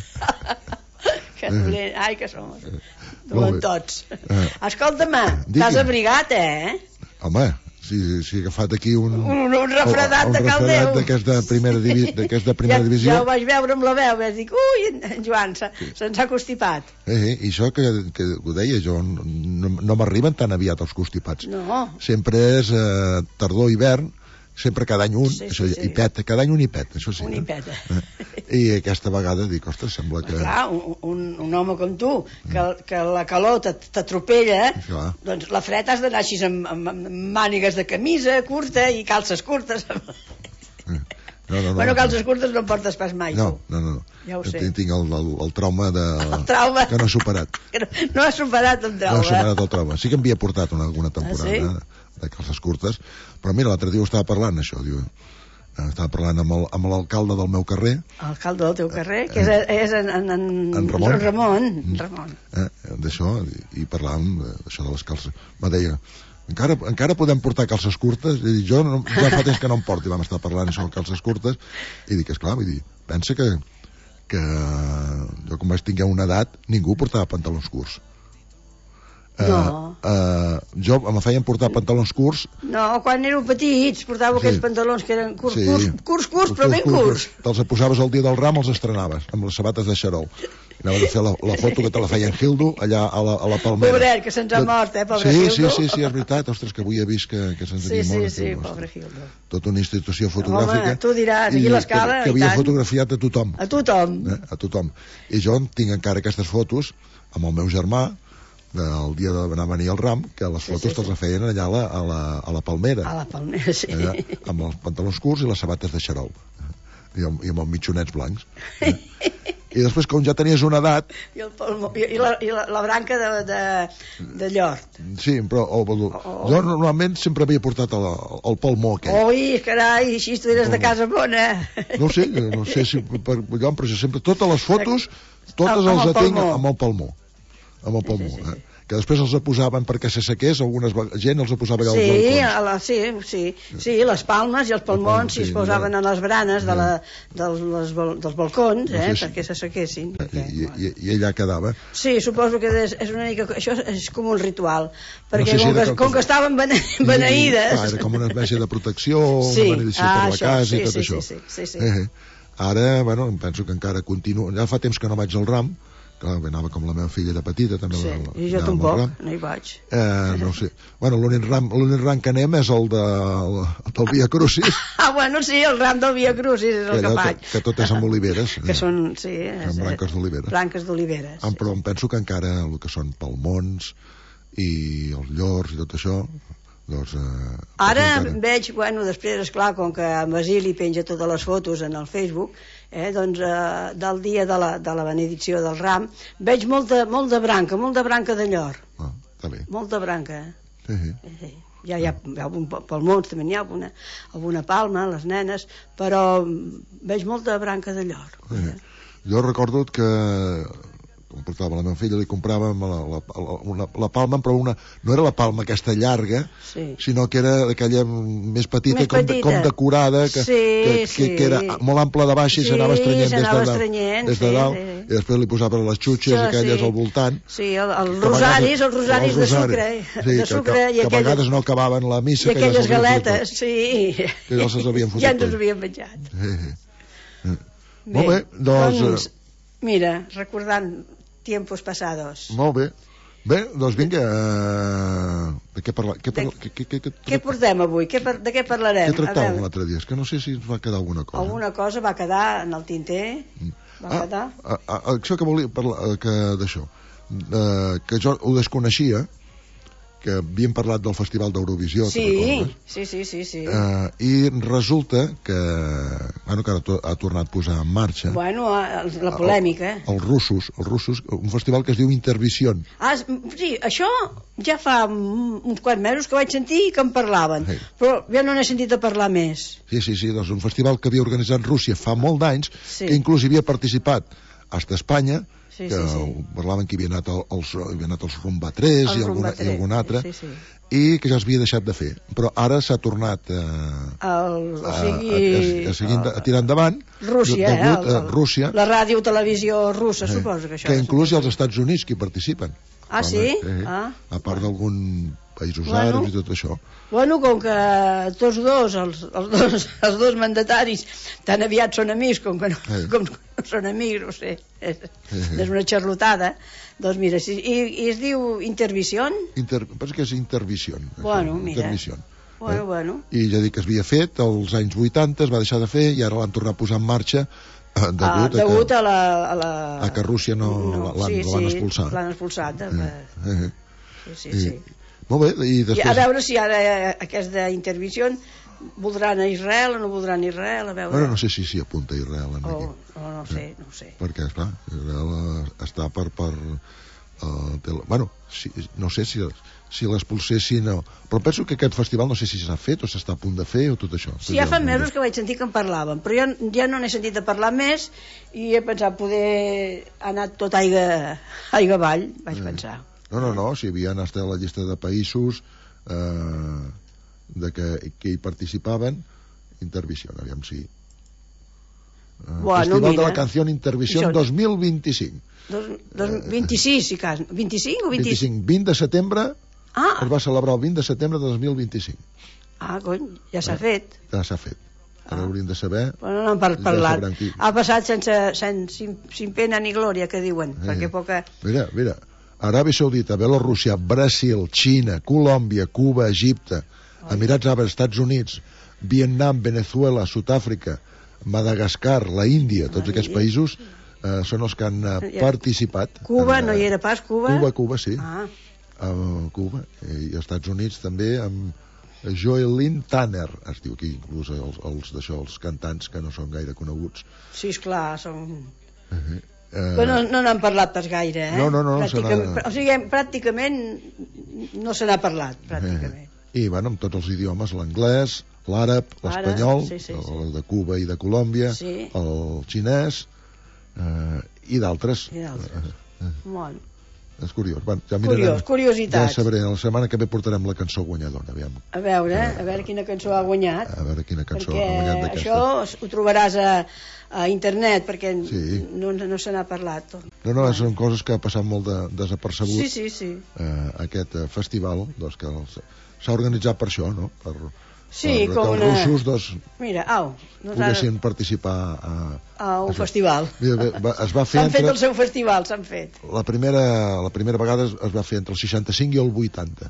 Ai, que som dolentots. Escolta'm, t'has abrigat, Home, si he agafat aquí un refredat de caldeu. D'aquesta primera divisió. Ja ho vaig veure amb la veu, vaig dir, ui, en Joan se'ns ha constipat. I això que ho deia jo, no m'arriben tan aviat els constipats. No. Sempre és tardor-hivern, sempre cada any un, això, i pet, cada any un hipet, això sí. Un hipet. I aquesta vegada dic, ostres, sembla que... Clar, un home com tu, que la calor t'atropella, doncs la fred has d'anar així amb mànigues de camisa curta i calces curtes. Bueno, calces curtes no en portes pas mai, tu. No. Ja ho sé. Tinc el trauma que no he superat. No has superat el trauma. No he superat el trauma. Sí que m'havia portat alguna temporada de calces curtes, però mira, l'altre dia ho estava parlant, això, diu... Estava parlant amb l'alcalde del meu carrer. Alcalde del teu carrer? Que és en Ramon. D'això, i parlàvem d'això de les calces. Me deia, encara podem portar calces curtes? I dic, jo ja fa temps que no em porto, i vam estar parlant això de calces curtes, i dic, esclar, vull dir, pensa que jo quan vaig tinguer una edat ningú portava pantalons curts. No. Jo em feien portar pantalons curts. No, quan éreu petits portàveu aquells pantalons que eren curts, però ben curts. Te'ls posaves el dia del ram, els estrenaves amb les sabates de xarol. Anaves a fer la foto que te la feien Hildo allà a la Palmera. Pobret, que se'ns ha mort, pobre Hildo. Sí, és veritat. Ostres, que avui he vist que se'ns havia mort. Sí, pobre Hildo. Tota una institució fotogràfica. Home, tu diràs, aquí l'escala, que havia fotografiat a tothom. A tothom. A tothom. I jo tinc encara aquestes fotos amb el meu germà del dia d'anar a venir al ram, que les fotos te'ls feien allà a la Palmera. A la Palmera, sí. Amb els pantalons curts i les sabates de xarol. I amb els mitjonets blancs. I després, com ja tenies una edat... I la branca de llort. Sí, però jo normalment sempre havia portat el palmó aquell. Ui, carai, així tu eres de casa bona. No sé si per allò, però jo sempre, totes les fotos, totes els tinc amb el palmó. Amb el palmó, que després els posaven perquè se sequés, alguna gent els posava allà als balcons. Sí, les palmes i els palmons es posaven a les branes dels balcons, perquè se sequessin. I allà quedava. Sí, suposo que és una mica... Això és com un ritual, perquè com que estaven beneïdes... Era com una espècie de protecció, una benedicció per la casa i tot això. Sí. Ara, bueno, em penso que encara continuo... Ja fa temps que no vaig al ram, clar, anava com la meva filla era petita també. I jo tampoc, no hi vaig. No sé, bueno, l'únic ram que anem és el del Via Crucis. Bueno, sí, el ram del Via Crucis és el que faig, que tot és amb oliveres, que són, sí, amb branques d'oliveres, però em penso que encara el que són palmons i els llors i tot això, doncs... Ara veig, bueno, després, esclar, com que en Basili penja totes les fotos en el Facebook, doncs del dia de la benedicció del ram, veig molta branca de llor. Està bé. Molta branca. Ja hi ha palmons, també n'hi ha alguna palma, les nenes, però veig molta branca de llor. Jo recordo que com portava la meva filla, li compràvem la palma, però no era la palma aquesta llarga, sinó que era aquella més petita, com decorada, que era molt ampla de baix i s'anava estrenyent des de dalt, i després li posaven les xutxes aquelles al voltant. Sí, els rosaris de sucre. Que a vegades no acabaven la missa. I aquelles galetes, sí. Que ja se'ls havien fotut. Ja ens els havien menjat. Molt bé, doncs... Mira, recordant tiempos pasados. Molt bé. Bé, doncs vinga, de què parlar? Què portem avui? De què parlarem? Què tractàvem l'altre dia? És que no sé si ens va quedar alguna cosa. Alguna cosa va quedar en el tinter? Això que volia parlar, d'això, que jo ho desconeixia, que havíem parlat del Festival d'Eurovisió. Sí. I resulta que ara ha tornat a posar en marxa la polèmica. Els russos, un festival que es diu Intervision. Sí, això ja fa uns quants mesos que vaig sentir que en parlaven, però ja no n'he sentit a parlar més. Sí, doncs un festival que havia organitzat Rússia fa molt d'anys, que inclús havia participat fins a Espanya, parlaven que hi havia anat els Rumba 3 i algun altre, i que ja es havia deixat de fer, però ara s'ha tornat a tirar endavant degut a Rússia, la ràdio televisió russa, suposo que això, que inclús els Estats Units que hi participen. Sí? A part d'algun països àrabs i tot això. Bueno, com que tots dos, els dos mandataris, tan aviat són amics com que no són amics, no sé, és una xarlotada, doncs mira, i es diu Intervision? Penso que és Intervision. Bueno, mira. Bueno. I ja dic que es havia fet als anys 80, es va deixar de fer i ara l'han tornat a posar en marxa degut a que Rússia l'han expulsat. L'han expulsat. Sí. Molt bé, i després... A veure si ara aquesta Intervisió voldran a Israel o no voldran a Israel, a veure... Bueno, no sé si s'hi apunta Israel aquí. No sé. Perquè, esclar, Israel està per... Bueno, no sé si l'expulsessin o... Però penso que aquest festival no sé si s'ha fet o s'està a punt de fer o tot això. Sí, ja fa mesos que vaig sentir que en parlaven, però jo ja no n'he sentit a parlar més i he pensat poder ha anat tot aigua avall, vaig pensar. No, si havien estat a la llista de països que hi participaven, Intervisió, aviam si... Festival de la Canció Intervisió 2025. 26, si cas. 25 o 25? 20 de setembre, es va celebrar el 20 de setembre de 2025. Cony, ja s'ha fet. Ja s'ha fet. Ara hauríem de saber... Bueno, no han parlat. Ha passat sin pena ni glòria, que diuen, perquè poca... Mira, Aràbia Saudita, Bielorússia, Brasil, Xina, Colòmbia, Cuba, Egipte, Emirats Àrabs, Estats Units, Vietnam, Venezuela, Sud-àfrica, Madagascar, la Índia, tots aquests països són els que han participat. Cuba, no hi era pas, Cuba? Cuba, sí. Cuba, i els Estats Units també amb Joelyn Tanner, es diu aquí, inclús els cantants que no són gaire coneguts. Sí, esclar, són... Però no n'han parlat pas gaire, No. O sigui, pràcticament no se n'ha parlat, pràcticament. I, bueno, amb tots els idiomes, l'anglès, l'àrab, l'espanyol, el de Cuba i de Colòmbia, el xinès i d'altres. Bueno. És curiós. Bueno, ja mirarem, curiositats. Ja sabré, la setmana que ve portarem la cançó guanyadora, aviam. A veure quina cançó ha guanyat. A veure quina cançó ha guanyat d'aquesta. Això ho trobaràs a internet, perquè no se n'ha parlat. No, són coses que ha passat molt desapercebut. Sí. Aquest festival, doncs, que s'ha organitzat per això, no? Com els russos, mira, poguessin participar a un festival. Es va fer s'han fet el seu festival, s'han fet. La primera vegada es va fer entre el 65 i el 80.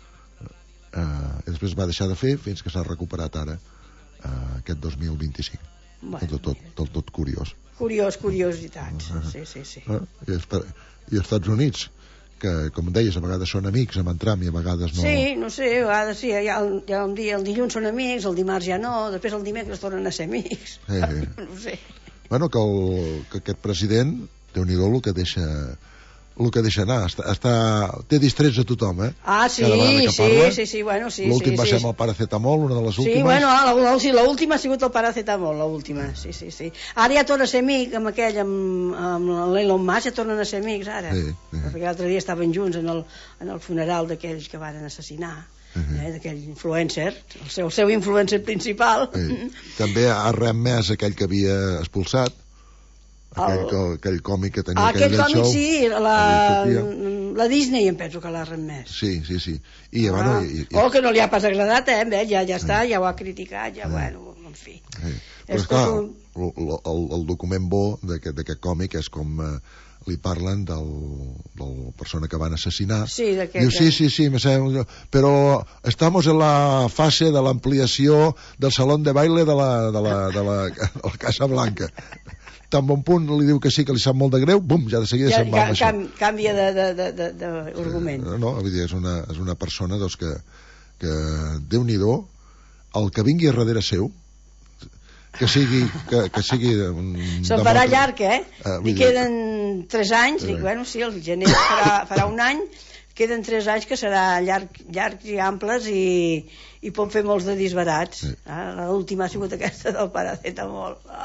I després va deixar de fer fins que s'ha recuperat ara, aquest 2025. Tot curiós. Curiositats. Sí. I els Estats Units, que, com deies, a vegades són amics amb en Trump i a vegades no... Sí, no sé, a vegades sí, ja un dia, el dilluns són amics, el dimarts ja no, després el dimecres tornen a ser amics. No sé. Bueno, que aquest president, Déu-n'hi-do el que deixa anar, té distrets a tothom, Sí, bueno, sí. L'últim va ser amb el paracetamol, una de les últimes. Sí, bueno, l'última ha sigut el paracetamol, l'última, sí. Ara ja torna a ser amic amb aquell, amb l'Elon Musk, ja tornen a ser amics, ara. Perquè l'altre dia estaven junts en el funeral d'aquells que van assassinar, d'aquell influencer, el seu influencer principal. També ha reemmès aquell que havia expulsat, aquell còmic que tenia aquell còmic, sí, la Disney em penso que l'ha remès. Sí. Que no li ha pas agradat, ja està, ja ho ha criticat, bueno, en fi. Però esclar, el document bo d'aquest còmic és com li parlen del persona que van assassinar. Diu, sí, però estamos en la fase de l'ampliació del salón de baile de la Casa Blanca. Tan bon punt li diu que sí, que li sap molt de greu, bum, ja de seguida se'n va amb això. Canvia d'argument. No, vull dir, és una persona doncs, que Déu-n'hi-do, el que vingui a darrere seu, que sigui se'n farà llarg, li queden 3 anys, dic, bueno, sí, el gener farà un any, queden 3 anys que serà llargs i amples i pot fer molts de disbarats. L'última ha sigut aquesta del paracetamol.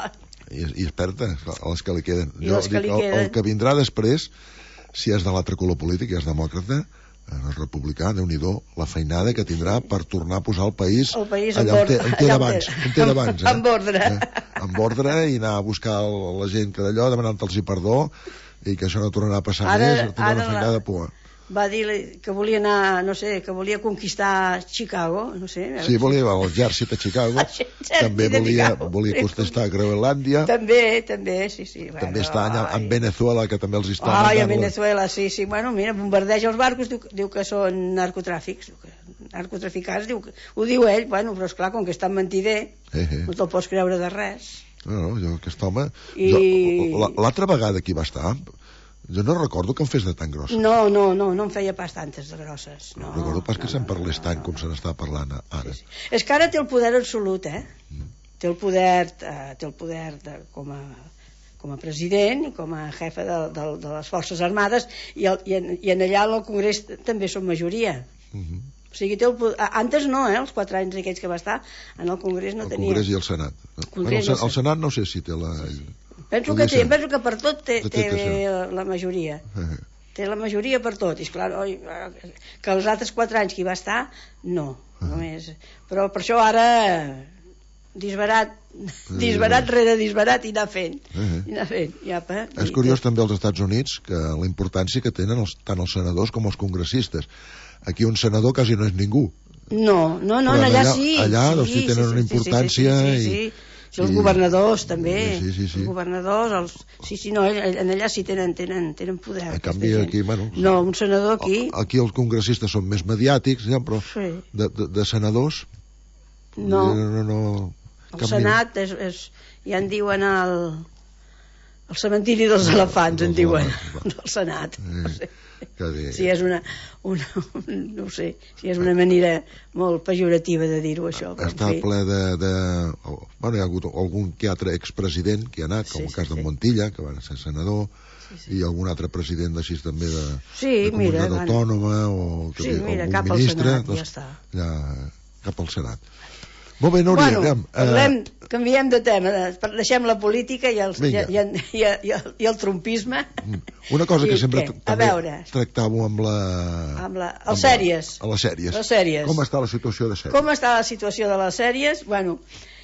I es perd les que li queden. I les que li queden. El que vindrà després, si és de l'altre color polític, és demòcrata, el republicà, Déu-n'hi-do, la feinada que tindrà per tornar a posar el país allà on té d'abans. Amb ordre. Amb ordre, i anar a buscar la gent que d'allò, demanant-los perdó, i que això no tornarà a passar més, tindrà una feinada por. Va dir que volia anar, no sé, que volia conquistar Chicago, no sé. Sí, volia l'exèrcit a Chicago, també volia contestar a Groenlàndia. També, sí. També està en Venezuela, que també els està... Ai, a Venezuela, sí. Bueno, mira, bombardeja els barcos, diu que són narcotràfics, narcotraficants, ho diu ell, bueno, però esclar, com que està mentider, no te'l pots creure de res. No, aquest home... L'altra vegada que hi va estar... Jo no recordo que em fes de tan grossa. No em feia pas tantes de grosses. No recordo pas que se'n parlés tant com se n'està parlant ara. Sí. És que ara té el poder absolut, Té el poder com a president i com a jefe de les Forces Armades, i en allà al Congrés també són majoria. O sigui, té el poder... Antes no, els 4 anys aquells que va estar en el Congrés no tenia... El Congrés i el Senat. El Senat no sé si té la... Penso que per tot té la majoria. Té la majoria per tot. I esclar, que els altres 4 anys que hi va estar, no. Només. Però per això ara disbarat rere disbarat i anar fent. És curiós també als Estats Units que la importància que tenen tant els senadors com els congressistes. Aquí un senador quasi no és ningú. No, allà sí. Allà sí tenen una importància i... Sí, els governadors també. Els governadors, en allà sí tenen poder. En canvi aquí, bueno... No, un senador aquí... Aquí els congressistes són més mediàtics, però de senadors... No. El Senat ja en diuen el cementiri dels elefants, en diuen, del Senat. Si és una no sé, si és una manera molt pejorativa de dir-ho, això. Està ple de... Bueno, hi ha hagut algun que altre expresident que ha anat, com el cas de Montilla, que va ser senador, i algun altre president així també de comunitat autònoma, o algun ministre, cap al Senat. Molt bé, Núria. Bueno, canviem de tema, deixem la política i el trumpisme. Una cosa que sempre tractàvem amb les sèries. A les sèries. Com està la situació de sèries? Com està la situació de les sèries? Bueno,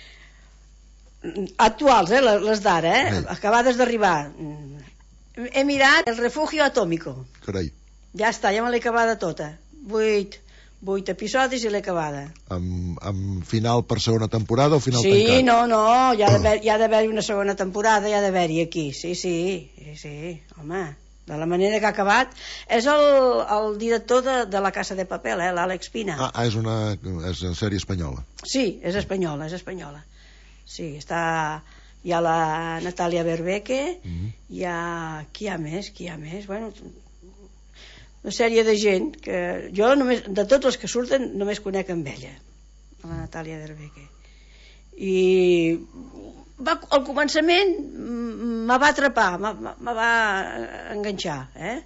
actuals, les d'ara, acabades d'arribar. He mirat El Refugio Atómico. Carai. Ja està, ja me l'he acabada tota. 8 episodis i l'he acabada. Amb final per segona temporada o final tancat? Sí, no, hi ha d'haver-hi una segona temporada, hi ha d'haver-hi aquí, sí, home, de la manera que ha acabat. És el director de La Casa de Papel, l'Àlex Pina. És una sèrie espanyola. Sí, és espanyola. Sí, hi ha la Natàlia Berbeque, hi ha... Qui hi ha més? Bueno... una sèrie de gent que jo només, de tots els que surten, només conec amb ella, la Natàlia Berbeque, i al començament me va atrapar, me va enganxar,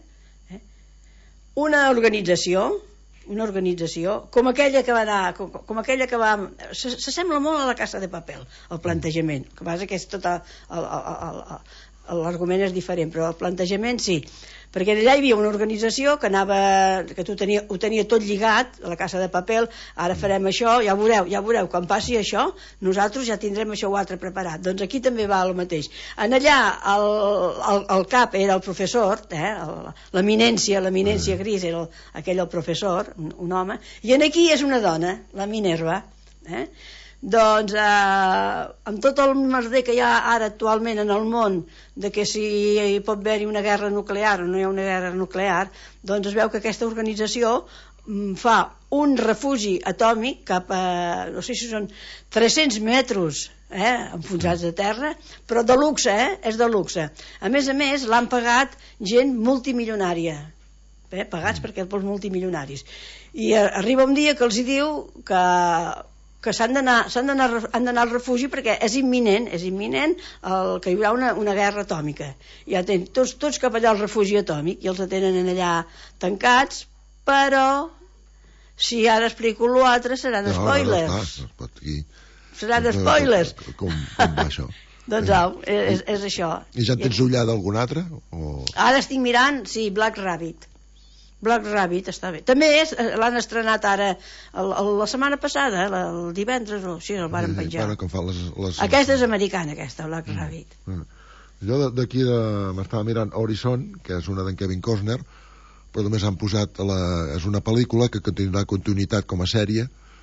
una organització com aquella que va anar, s'assembla molt a La Casa de Papel, el plantejament, que passa que és tot l'argument és diferent, però el plantejament sí, perquè allà hi havia una organització que ho tenia tot lligat a La Casa de Papel. Ara farem això, ja veureu, quan passi això nosaltres ja tindrem això o altre preparat. Doncs aquí també va el mateix. En allà el cap era el professor, l'eminència gris era aquell el professor, un home, i en aquí és una dona, la Minerva. Doncs amb tot el merder que hi ha ara actualment en el món, de que si hi pot haver-hi una guerra nuclear o no hi ha una guerra nuclear, doncs es veu que aquesta organització fa un refugi atòmic cap a, no sé si són 300 metres enfonsats de terra, però de luxe, és de luxe. A més, l'han pagat gent multimilionària, pagats per aquests multimilionaris. I arriba un dia que els hi diu que han d'anar al refugi perquè és imminent que hi haurà una guerra atòmica. Ja tenen tots cap allà al refugi atòmic i els tenen allà tancats, però si ara explico l'altre seran spoilers. Seran spoilers. Com va això? Doncs au, és això. I ja en tens ullada algun altre? Ara estic mirant, sí, Black Rabbit. Black Rabbit està bé. També l'han estrenat ara la setmana passada, el divendres, o sí, el varen penjar. Aquesta és americana, aquesta, Black Rabbit. Jo d'aquí m'estava mirant Horizon, que és una d'en Kevin Costner, però només han posat és una pel·lícula que tindrà continuïtat com a sèrie,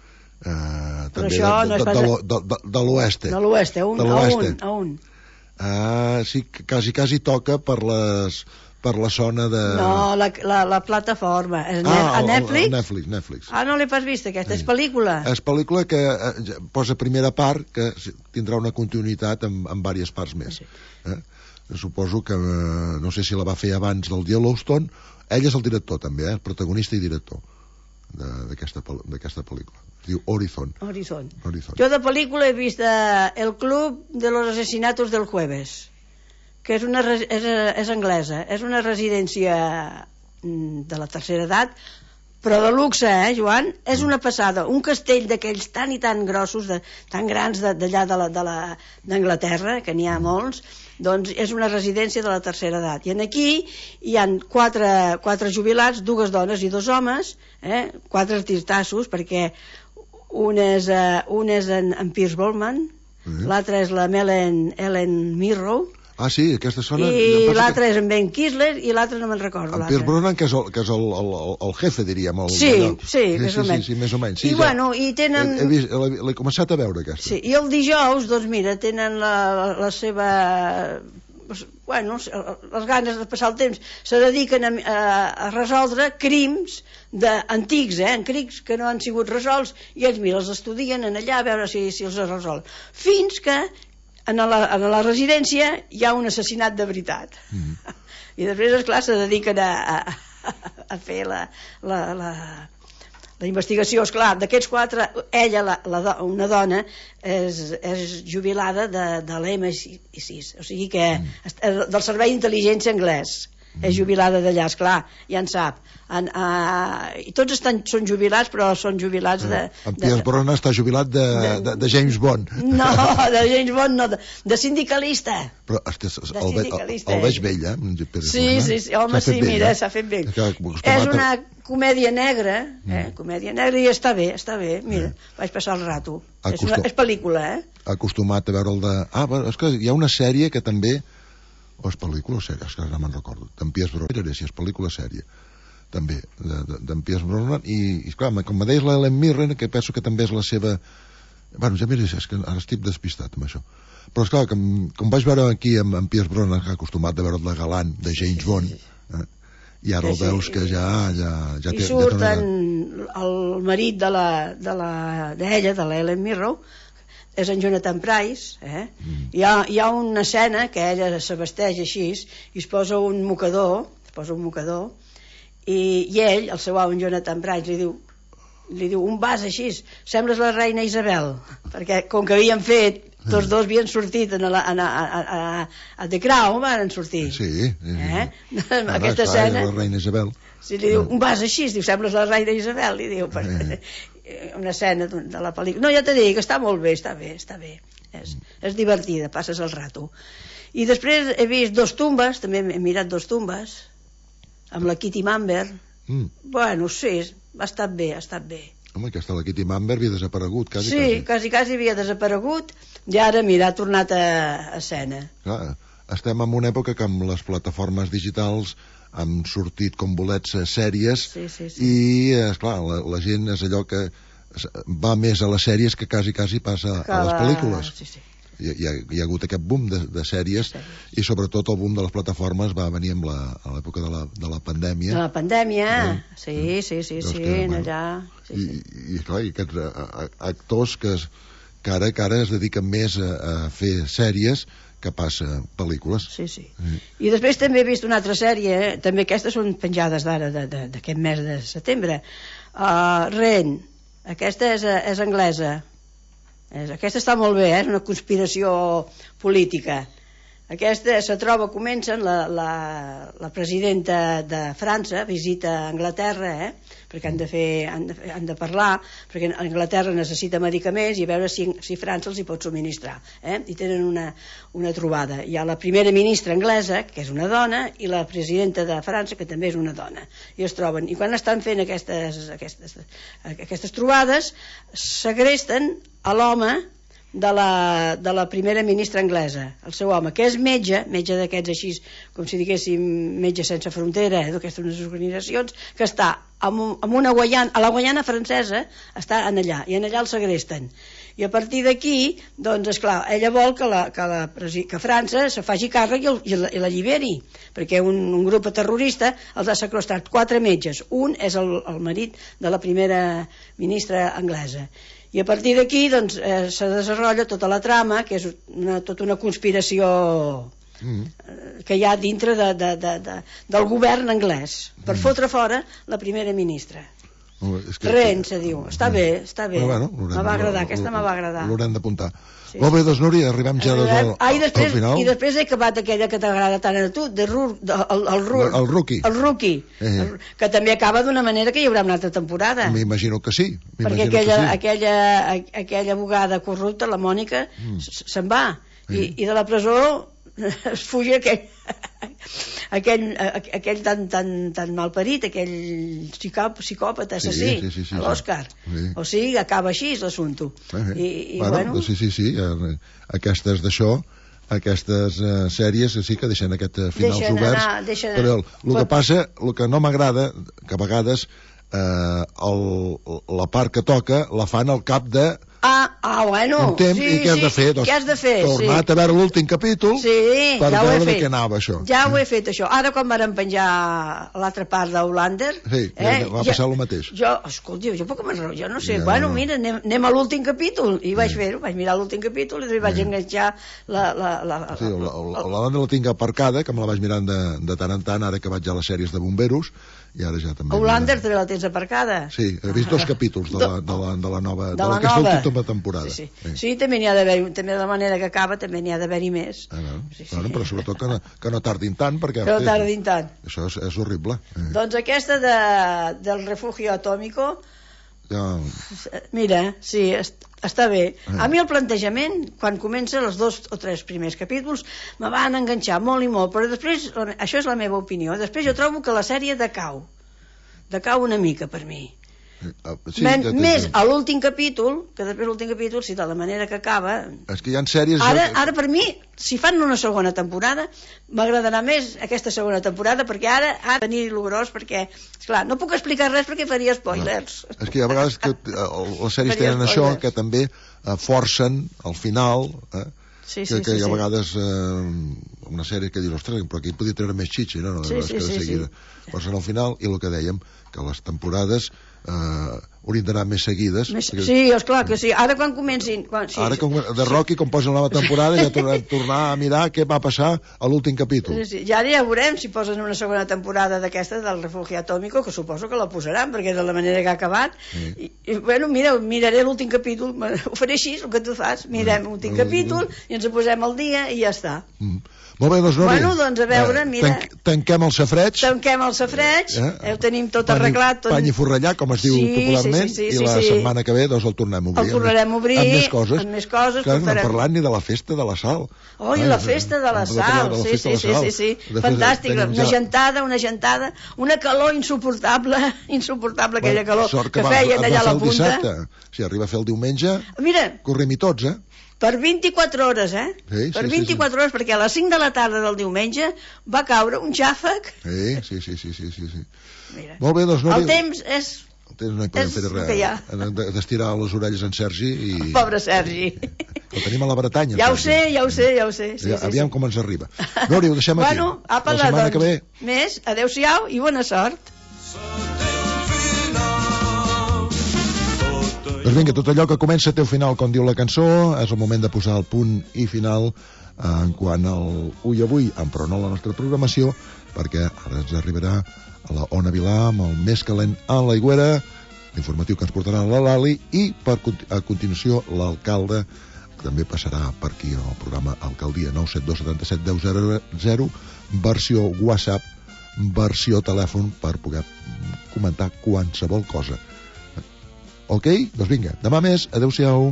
també de l'oeste. De l'oeste, a un. Sí, quasi toca per la zona de... No, la plataforma. A Netflix? Netflix. Ah, no l'he pas vist, aquesta. És pel·lícula? És pel·lícula que posa primera part, que tindrà una continuïtat amb diverses parts més. Suposo que, no sé si la va fer abans del Yellowstone. Ell és el director, també, el protagonista i director d'aquesta pel·lícula. Es diu Horizon. Jo de pel·lícula he vist El Club de los Asesinatos del Jueves, que és anglesa, és una residència de la tercera edat, però de luxe, Joan? És una passada. Un castell d'aquells tan i tan grossos, tan grans d'allà d'Anglaterra, que n'hi ha molts, doncs és una residència de la tercera edat. I aquí hi han quatre jubilats, 2 dones i 2 homes, 4 artistassos, perquè un és en Pierce Brosnan, l'altre és la Ellen Mirro, Ah, sí, aquesta zona... I l'altre és en Ben Kingsley i l'altre no me'n recordo. En Pierce Brosnan, que és el jefe, diríem. Sí, més o menys. Sí, més o menys. I bueno, i tenen... L'he començat a veure, aquesta. Sí, i el dijous, doncs mira, tenen la seva... Bueno, les ganes de passar el temps se dediquen a resoldre crims antics, crims que no han sigut resolts, i ells, mira, els estudien allà a veure si els resol. Fins que a la residència hi ha un assassinat de veritat. I després, esclar, se dediquen a fer la investigació. Esclar, d'aquests 4, ella, una dona, és jubilada de l'M6, o sigui que del Servei d'Intel·ligència anglès. És jubilada d'allà, esclar, ja en sap. I tots són jubilats, però són jubilats de... En Pierce Brosnan està jubilat de James Bond. No, de James Bond no, de sindicalista. Però el veig vell, Sí, home, sí, mira, s'ha fet vell. És una comèdia negra, i està bé, mira, vaig passar el rato. És pel·lícula, Acostumat a veure el de... és que hi ha una sèrie que també... O és pel·lícula o sèrie? És que no me'n recordo. D'en Pierce Brosnan, si és pel·lícula o sèrie. També, d'en Pierce Brosnan. I clar, com me deies l'Ellen Mirren, que penso que també és la seva... Bueno, ja mira, és que ara estic despistat amb això. Però esclar, com vaig veure aquí amb Pierce Brosnan, que ha acostumat a veure la galant de James Bond, i ara el veus que ja té... I surt el marit d'ella, de l'Ellen Mirren, és en Jonathan Pryce, hi ha una escena que ella se vesteix així i es posa un mocador, i ell, el seu amo, en Jonathan Pryce, li diu un vas així, sembles la reina Isabel, perquè com que havien fet, tots dos havien sortit a The Crown, van sortir. Sí. Aquesta escena... La reina Isabel. Sí, li diu, un vas així, diu, sembles la reina Isabel, li diu, una escena de la pel·lícula. No, ja t'he dit que està molt bé, està bé. És divertida, passes el rato. I després he vist 2 tombes, també he mirat 2 tombes, amb la Kitty Mamber. Bueno, sí, ha estat bé. Home, aquesta la Kitty Mamber havia desaparegut, quasi. Sí, quasi havia desaparegut, i ara, mira, ha tornat a escena. Clar, estem en una època que amb les plataformes digitals han sortit com bolets sèries i, esclar, la gent és allò que va més a les sèries que quasi passa a les pel·lícules. Hi ha hagut aquest boom de sèries i sobretot el boom de les plataformes va venir a l'època de la pandèmia. De la pandèmia, sí, allà. I clar, aquests actors que ara es dediquen més a fer sèries que passa pel·lícules. Sí. I després també he vist una altra sèrie, també aquestes són penjades d'ara, d'aquest mes de setembre. Ren, aquesta és anglesa. Aquesta està molt bé, és una conspiració política. Aquesta se troba, comencen, la presidenta de França visita Anglaterra, perquè han de parlar, perquè Anglaterra necessita medicaments i a veure si França els hi pot subministrar. I tenen una trobada. Hi ha la primera ministra anglesa, que és una dona, i la presidenta de França, que també és una dona. I es troben. I quan estan fent aquestes trobades, segresten a l'home de la primera ministra anglesa, el seu home, que és metge d'aquests així, com si diguéssim metge sense frontera, d'aquestes organitzacions, que està amb una Guaiana, a la Guaiana francesa, està allà, i allà el segresten. I a partir d'aquí, doncs, esclar, ella vol que França se faci càrrec i l'alliberi, perquè un grup terrorista els ha sequestrat 4 metges. Un és el marit de la primera ministra anglesa. I a partir d'aquí doncs, se desenvolupa tota la trama, que és tota una conspiració que hi ha dintre del govern anglès, per fotre fora la primera ministra. Ren, se diu. Està bé. Me va agradar, aquesta me va agradar. L'haurem d'apuntar. Molt bé, doncs, Núria, arribem ja al final. I després he acabat aquella que t'agrada tant a tu, el Rookie, que també acaba d'una manera que hi haurà una altra temporada. M'imagino que sí. Perquè aquella abogada corrupta, la Mònica, se'n va. I de la presó es fugi aquell tan malparit, aquell psicòpata assassí, l'Òscar. O sigui, acaba així l'assumpte. Sí, aquestes d'això, aquestes sèries sí que deixen aquests finals oberts, però el que passa, el que no m'agrada, que a vegades la part que toca la fan al cap de un temps, i què has de fer? Tornat a veure l'últim capítol per veure de què anava això. Ja ho he fet, això. Ara quan varen penjar l'altra part d'Hollander, va passar el mateix. Escolta, jo no sé, mira, anem a l'últim capítol, i vaig fer-ho, vaig mirar l'últim capítol i vaig enganxar l'Hollander la tinc aparcada, que me la vaig mirant de tant en tant, ara que vaig a les sèries de bomberos, i ara ja també... Hollander també la tens aparcada? Sí, he vist 2 capítols de la nova, d'aquesta última temporada. Sí, també n'hi ha d'haver, també de la manera que acaba també n'hi ha d'haver-hi més. Però sobretot que no tardin tant, perquè això és horrible. Doncs aquesta del refugio atómico, mira, sí, està bé. A mi el plantejament, quan comença els 2 o 3 primers capítols, me van enganxar molt i molt, però després, això és la meva opinió, després jo trobo que la sèrie decau una mica per mi. Més a l'últim capítol, que després l'últim capítol, si de la manera que acaba... És que hi ha sèries... Ara per mi, si fan una segona temporada, m'agradarà més aquesta segona temporada, perquè ara ha de tenir-lo gros, perquè, esclar, no puc explicar res perquè faria spoilers. És que hi ha vegades que les sèries tenen això, que també forcen al final... que a vegades una sèrie que dius, ostres, però aquí podria treure més xitxa, no? Forcen al final, i el que dèiem, que les temporades haurien d'anar més seguides. Sí, esclar que sí. Ara quan comencin... Ara de Rocky, com posen la nova temporada, ja tornar a mirar què va passar a l'últim capítol. I ara ja veurem si posen una segona temporada d'aquesta del Refugio Atómico, que suposo que la posaran, perquè de la manera que ha acabat. I bueno, miraré l'últim capítol, ho faré així, el que tu fas, mirem l'últim capítol i ens ho posem al dia i ja està. Molt bé, doncs, Núria. Bueno, doncs, a veure, mira... Tanquem el safreig. Ho tenim tot arreglat. Pany i forrellar, com es diu popularment, i la setmana que ve doncs el tornem a obrir. El tornarem a obrir, amb més coses. Clar, no hem parlat ni de la festa de la sal. La festa de la sal, sí. Fantàstic, una gentada, una calor insuportable aquella calor que feien allà a la punta. Si arriba a fer el diumenge, correm-hi tots, per 24 hores, per 24 hores, perquè a les 5 de la tarda del diumenge va caure un xàfec. Sí. Molt bé, doncs, Núria. El temps és... El temps no hi podem fer res. Hem d'estirar les orelles en Sergi i... Pobre Sergi. El tenim a la Bretanya. Ja ho sé. Aviam com ens arriba. Núria, ho deixem aquí. Bueno, apa, la setmana que ve. Més, adeu-siau i bona sort. Doncs vinga, tot allò que comença té un final, com diu la cançó, és el moment de posar el punt i final en quant al Ui Avui, però no la nostra programació, perquè ara ens arribarà a la Ona Vilà amb el més calent a l'Aigüera, l'informatiu que ens portarà la Lali, i a continuació l'alcalde també passarà per aquí al programa Alcaldia 972 77 10 00, versió WhatsApp, versió telèfon, per poder comentar qualsevol cosa. Ok? Doncs vinga, demà més, adeu-siau.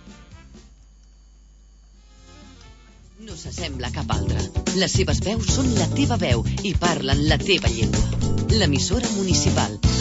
No s'assembla cap altra. Les seves veus són la teva veu i parlen la teva llengua. L'emissora municipal,